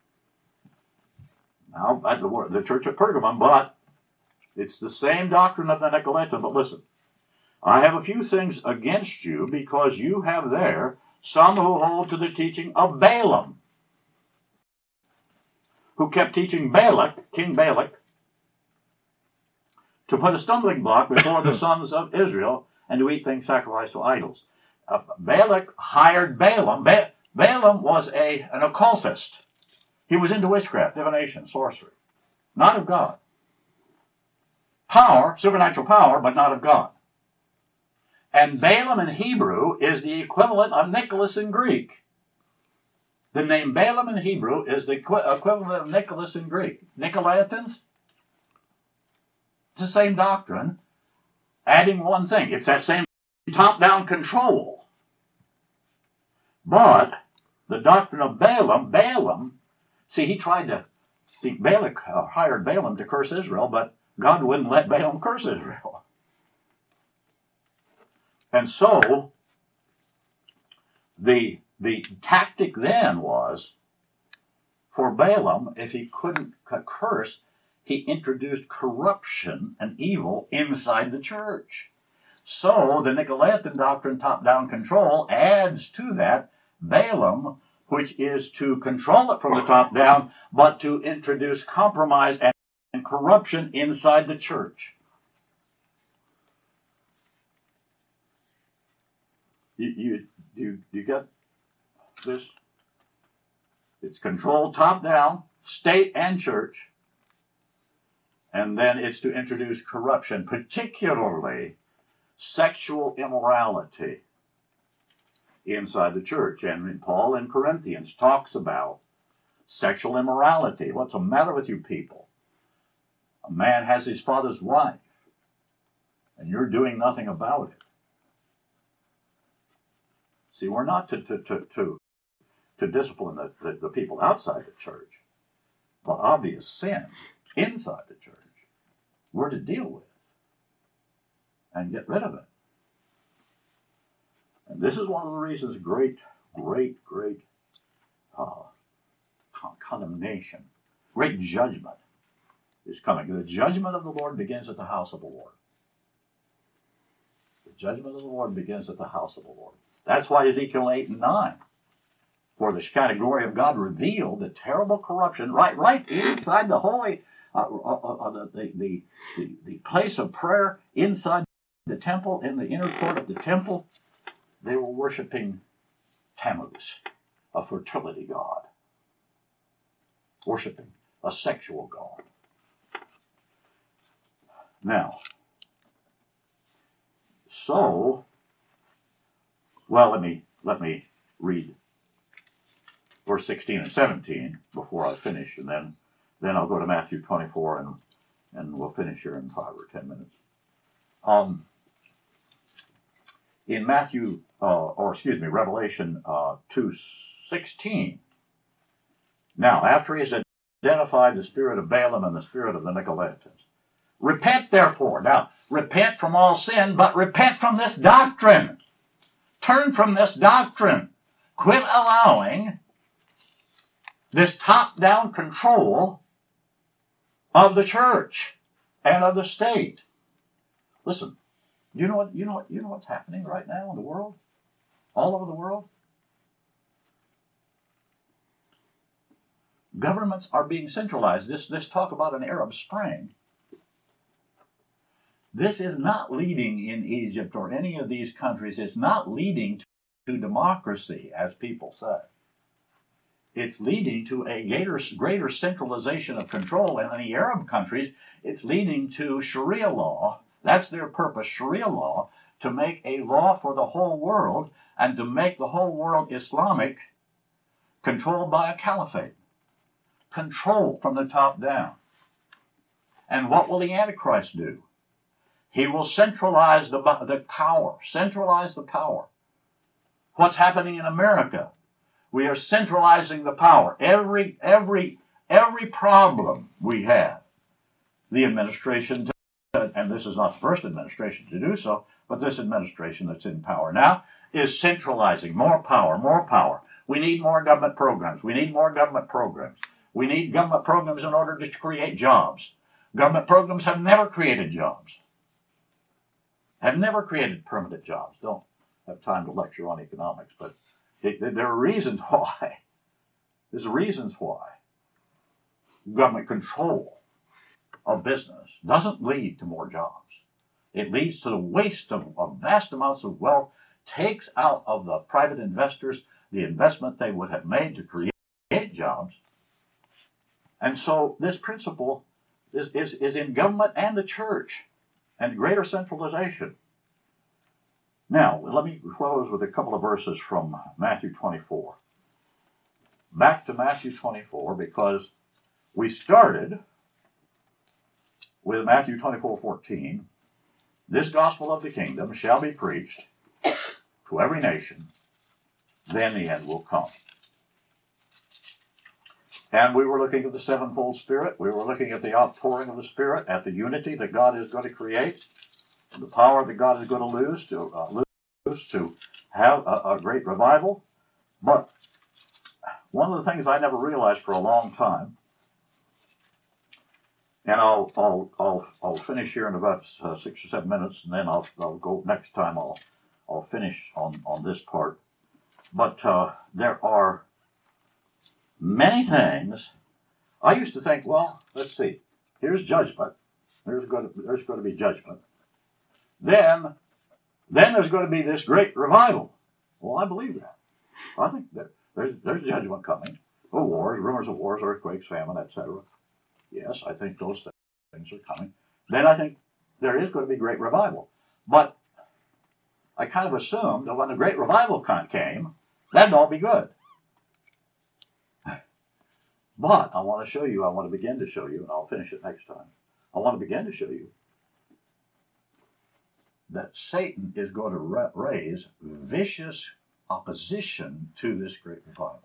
Speaker 1: Now, at the church at Pergamum, but it's the same doctrine of the Nicolaitans. But listen, I have a few things against you because you have there some who hold to the teaching of Balaam, who kept teaching Balak, King Balak, to put a stumbling block before the sons of Israel and to eat things sacrificed to idols. Balak hired Balaam. Balaam was an occultist. He was into witchcraft, divination, sorcery. Not of God. Power, supernatural power, but not of God. And Balaam in Hebrew is the equivalent of Nicholas in Greek. The name Balaam in Hebrew is the equivalent of Nicholas in Greek. Nicolaitans? It's the same doctrine, adding one thing. It's that same top-down control. But the doctrine of Balaam, Balak hired Balaam to curse Israel, but God wouldn't let Balaam curse Israel. And so, the tactic then was, for Balaam, if he couldn't curse, he introduced corruption and evil inside the church. So, the Nicolaitan doctrine, top-down control, adds to that Balaam, which is to control it from the top down, but to introduce compromise and corruption inside the church. You get this? It's controlled top down, state and church, and then it's to introduce corruption, particularly sexual immorality inside the church. And Paul in Corinthians talks about sexual immorality. What's the matter with you people? A man has his father's wife, and you're doing nothing about it. See, we're not to discipline the people outside the church, but obvious sin inside the church, we're to deal with and get rid of it. And this is one of the reasons great condemnation, great judgment is coming. The judgment of the Lord begins at the house of the Lord. The judgment of the Lord begins at the house of the Lord. That's why Ezekiel 8 and 9, for the Shekinah glory of God revealed the terrible corruption right inside the holy, the place of prayer inside the temple, in the inner court of the temple. They were worshiping Tammuz, a fertility god, worshiping a sexual god. Now, so, well, let me read verse 16 and 17 before I finish, and then I'll go to Matthew 24, and we'll finish here in 5 or 10 minutes. In Revelation 2:16. Now, after he has identified the spirit of Balaam and the spirit of the Nicolaitans, repent therefore. Now, repent from all sin, but repent from this doctrine. Turn from this doctrine. Quit allowing this top-down control of the church and of the state. Listen. You know what's happening right now in the world? All over the world? Governments are being centralized. This talk about an Arab Spring. This is not leading in Egypt or any of these countries. It's not leading to democracy, as people say. it's leading to a greater centralization of control. And in the Arab countries, it's leading to Sharia law. That's their purpose, Sharia law, to make a law for the whole world and to make the whole world Islamic, controlled by a caliphate. Control from the top down. And what will the Antichrist do? He will centralize the power. Centralize the power. What's happening in America? We are centralizing the power. Every problem we have, the administration, and this is not the first administration to do so, but this administration that's in power now is centralizing more power, more power. We need more government programs. We need more government programs. We need government programs in order to create jobs. Government programs have never created jobs. Have never created permanent jobs. Don't have time to lecture on economics, but there are reasons why. There's reasons why government control of business doesn't lead to more jobs. It leads to the waste of vast amounts of wealth, takes out of the private investors the investment they would have made to create jobs. And so this principle is in government and the church, and greater centralization. Now, let me close with a couple of verses from Matthew 24. Back to Matthew 24, because we started with Matthew 24:14. This gospel of the kingdom shall be preached to every nation, then the end will come. And we were looking at the sevenfold Spirit. We were looking at the outpouring of the Spirit, at the unity that God is going to create, the power that God is going to lose to have a great revival. But one of the things I never realized for a long time, and I'll finish here in about 6 or 7 minutes, and then I'll go next time. I'll finish on this part. But there are many things. I used to think, well, let's see. Here's judgment. There's going to be judgment. Then there's going to be this great revival. Well, I believe that. I think that there's judgment coming. Wars, rumors of wars, earthquakes, famine, etc. Yes, I think those things are coming. Then I think there is going to be great revival. But I kind of assumed that when the great revival came, that'd all be good. But I want to begin to show you, and I'll finish it next time. I want to begin to show you that Satan is going to raise vicious opposition to this great revival.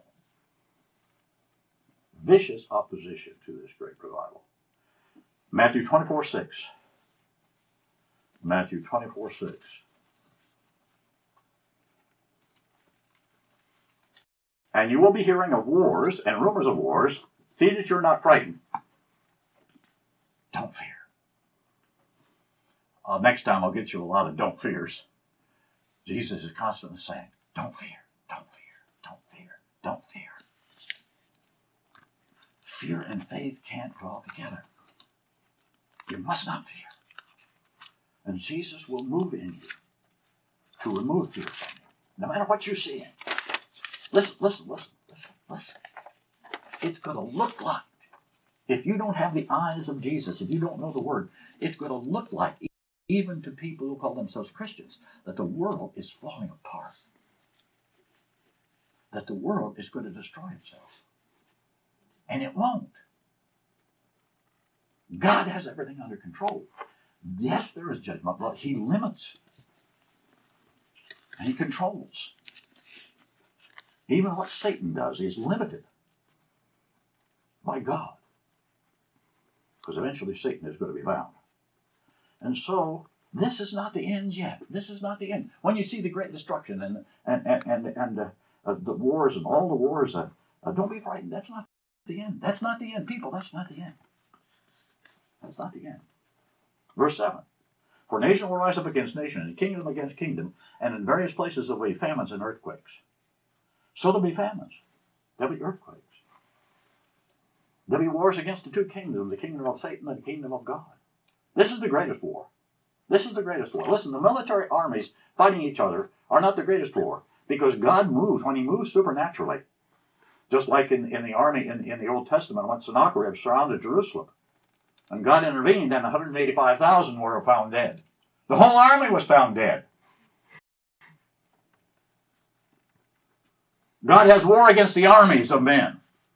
Speaker 1: Vicious opposition to this great revival. Matthew 24:6. Matthew 24:6. And you will be hearing of wars and rumors of wars. See that you're not frightened. Don't fear. Next time I'll get you a lot of don't fears. Jesus is constantly saying, don't fear, don't fear, don't fear, don't fear. Fear and faith can't draw together. You must not fear. And Jesus will move in you to remove fear from you, no matter what you're seeing. Listen. It's going to look like, if you don't have the eyes of Jesus, if you don't know the Word, it's going to look like, even to people who call themselves Christians, that the world is falling apart. That the world is going to destroy itself. And it won't. God has everything under control. Yes, there is judgment, but He limits. And He controls. Even what Satan does is limited by God. Because eventually Satan is going to be bound. And so, this is not the end yet. This is not the end. When you see the great destruction and the wars and all the wars, don't be frightened. That's not the end. That's not the end. People, that's not the end. That's not the end. Verse 7. For nation will rise up against nation, and kingdom against kingdom, and in various places there will be famines and earthquakes. So there'll be famines. There'll be earthquakes. There'll be wars against the two kingdoms, the kingdom of Satan and the kingdom of God. This is the greatest war. This is the greatest war. Listen, the military armies fighting each other are not the greatest war, because God moves, when He moves supernaturally, Just like in the army in the Old Testament, when Sennacherib surrounded Jerusalem, and God intervened, and 185,000 were found dead. The whole army was found dead. God has war against the armies of men.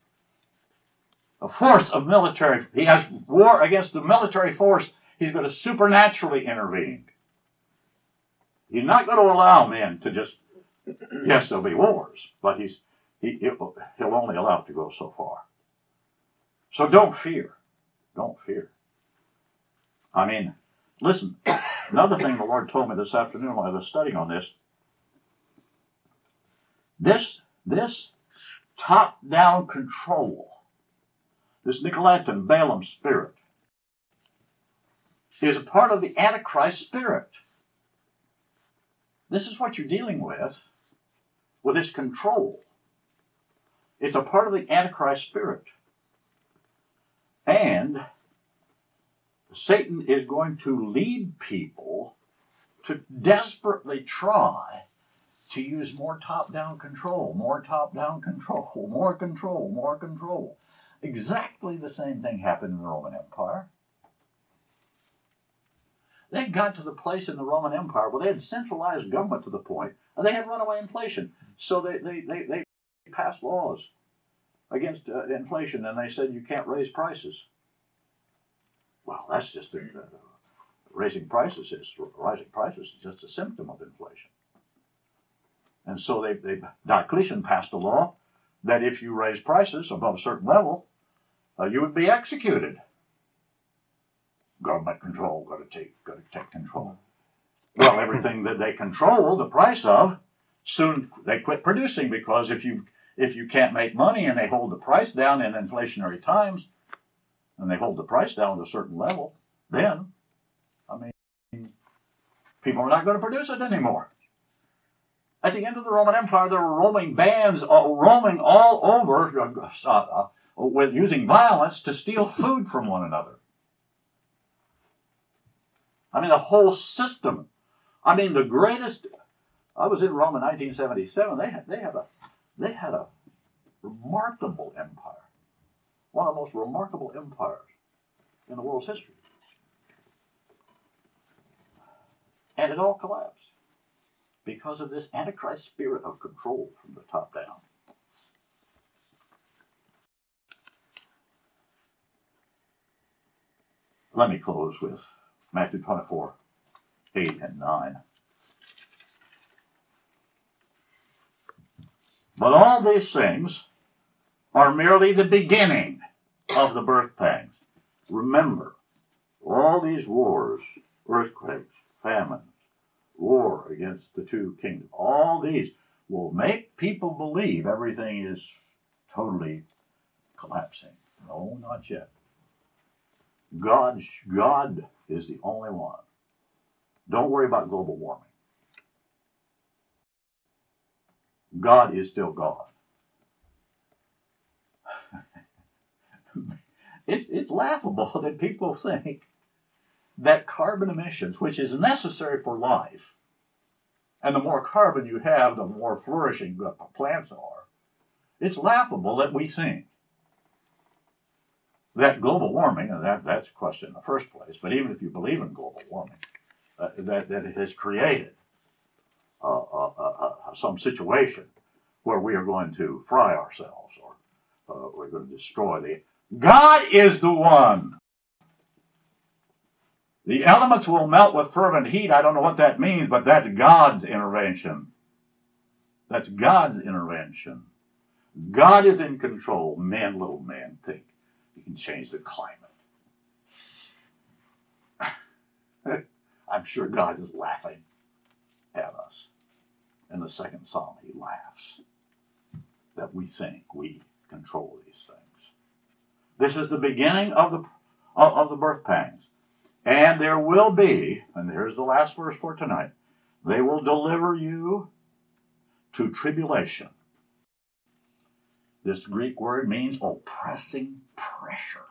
Speaker 1: A force of military. He has war against the military force. He's going to supernaturally intervene. He's not going to allow men to just, yes, there'll be wars, but he'll only allow it to go so far. So don't fear. Don't fear. I mean, listen, another thing the Lord told me this afternoon while I was studying on this top-down control, this Nicolaitan Balaam spirit, is a part of the Antichrist spirit. This is what you're dealing with this control. It's a part of the Antichrist spirit. And Satan is going to lead people to desperately try to use more top-down control, more top-down control, more control, more control. Exactly the same thing happened in the Roman Empire. They got to the place in the Roman Empire where they had centralized government to the point, and they had runaway inflation. So they passed laws against inflation, and they said you can't raise prices. Well, that's just rising prices is just a symptom of inflation. And so Diocletian passed a law that if you raise prices above a certain level, you would be executed. Government control, got to take control. Well, everything that they control the price of, soon they quit producing, because if you can't make money and they hold the price down in inflationary times, and they hold the price down to a certain level, then, I mean, people are not going to produce it anymore. At the end of the Roman Empire, there were roaming bands roaming all over with using violence to steal food from one another. I mean, the whole system. I mean, the greatest. I was in Rome in 1977. They had a remarkable empire, one of the most remarkable empires in the world's history, and it all collapsed because of this Antichrist spirit of control from the top down. Let me close with Matthew 24, 8 and 9. But all these things are merely the beginning of the birth pangs. Remember, all these wars, earthquakes, famines, war against the two kingdoms, all these will make people believe everything is totally collapsing. No, not yet. God is the only one. Don't worry about global warming. God is still God. It's laughable that people think that carbon emissions, which is necessary for life, and the more carbon you have, the more flourishing the plants are. It's laughable that we think that global warming, and that's a question in the first place, but even if you believe in global warming, that it has created some situation where we are going to fry ourselves, or we're going to destroy the... God is the one. The elements will melt with fervent heat. I don't know what that means, but that's God's intervention. That's God's intervention. God is in control. Man, little man, think you can change the climate. I'm sure God is laughing at us. In the second psalm, he laughs that we think we control these things. This is the beginning of the birth pangs. And there will be, and here's the last verse for tonight, they will deliver you to tribulation. This Greek word means oppressing pressure.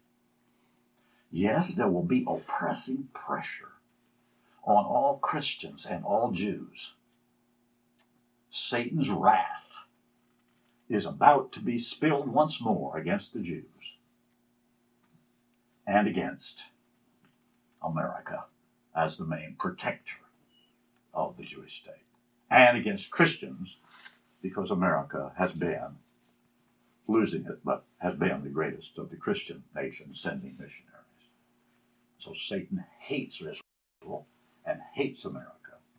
Speaker 1: Yes, there will be oppressing pressure on all Christians and all Jews. Satan's wrath is about to be spilled once more against the Jews and against America as the main protector of the Jewish state, and against Christians, because America has been losing it, but has been the greatest of the Christian nations sending missionaries. So Satan hates Israel and hates America.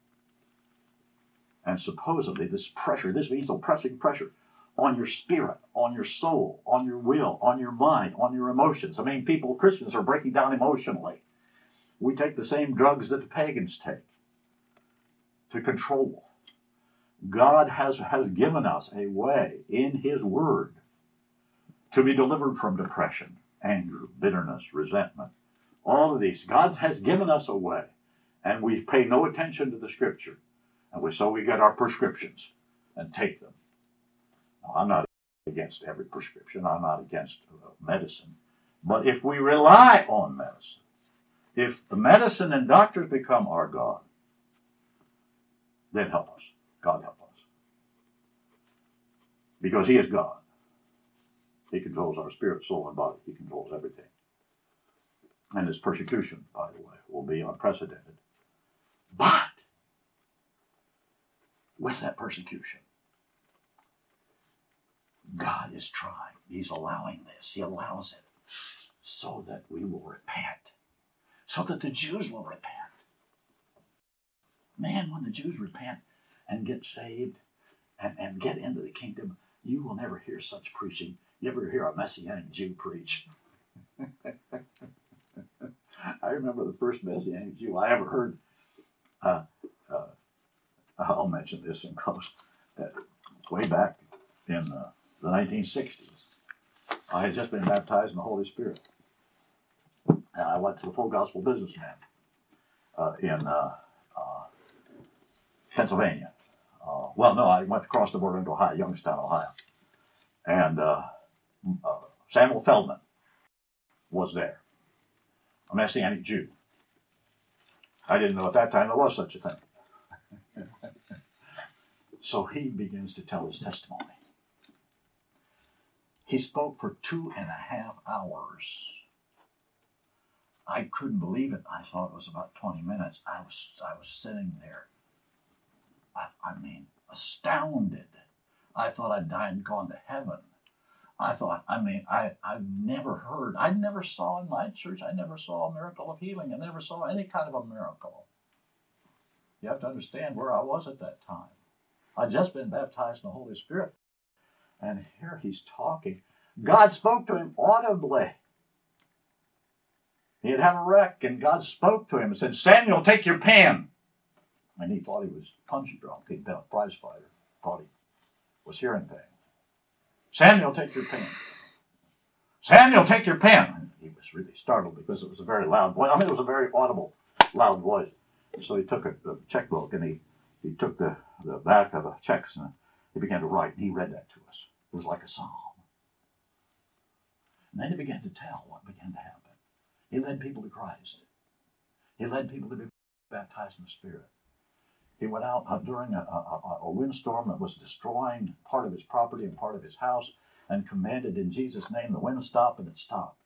Speaker 1: And supposedly this pressure, this means oppressing pressure on your spirit, on your soul, on your will, on your mind, on your emotions. I mean, Christians are breaking down emotionally. We take the same drugs that the pagans take to control. God has given us a way in His Word to be delivered from depression, anger, bitterness, resentment. All of these. God has given us a way, and we pay no attention to the Scripture. And so we get our prescriptions and take them. Now, I'm not against every prescription. I'm not against medicine. But if we rely on medicine, if the medicine and doctors become our God, then help us. God help us. Because He is God. He controls our spirit, soul, and body. He controls everything. And His persecution, by the way, will be unprecedented. But with that persecution, God is trying. He's allowing this. He allows it so that we will repent. So that the Jews will repent. Man, when the Jews repent and get saved and get into the kingdom, you will never hear such preaching. You ever hear a Messianic Jew preach? I remember the first Messianic Jew I ever heard. I'll mention this in close. Way back in the 1960s, I had just been baptized in the Holy Spirit. And I went to the Full Gospel Businessman in Pennsylvania. I went across the border into Ohio, Youngstown, Ohio. And Samuel Feldman was there, a Messianic Jew. I didn't know at that time there was such a thing. So he begins to tell his testimony. He spoke for 2.5 hours. I couldn't believe it. I thought it was about 20 minutes. I was sitting there. I mean, astounded. I thought I'd died and gone to heaven. I've never I never saw in my church, I never saw a miracle of healing. I never saw any kind of a miracle. You have to understand where I was at that time. I'd just been baptized in the Holy Spirit. And here he's talking. God spoke to him audibly. He had had a wreck, and God spoke to him and said, "Samuel, take your pen." And he thought he was punch drunk. He'd been a prize fighter. Thought he was hearing things. "Samuel, take your pen. Samuel, take your pen." And he was really startled because it was a very loud voice. It was a very audible, loud voice. And so he took a checkbook and he took the back of the checks and he began to write. And he read that to us. It was like a psalm. And then he began to tell what began to happen. He led people to Christ. He led people to be baptized in the Spirit. He went out during a windstorm that was destroying part of his property and part of his house and commanded in Jesus' name the wind stop, and it stopped.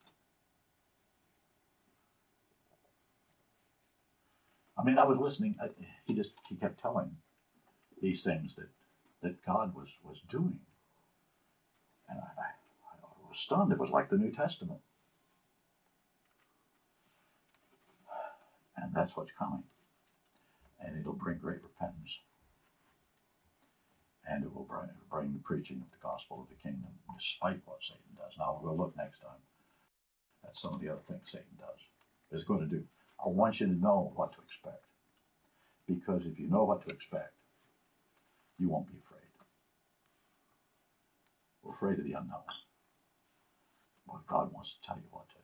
Speaker 1: I was listening. He kept telling these things that God was doing. And I was stunned. It was like the New Testament. And that's what's coming. And it'll bring great repentance. And it will bring the preaching of the gospel of the kingdom, despite what Satan does. Now, we'll look next time at some of the other things Satan is going to do. I want you to know what to expect. Because if you know what to expect, you won't be afraid. We're afraid of the unknown. But God wants to tell you what to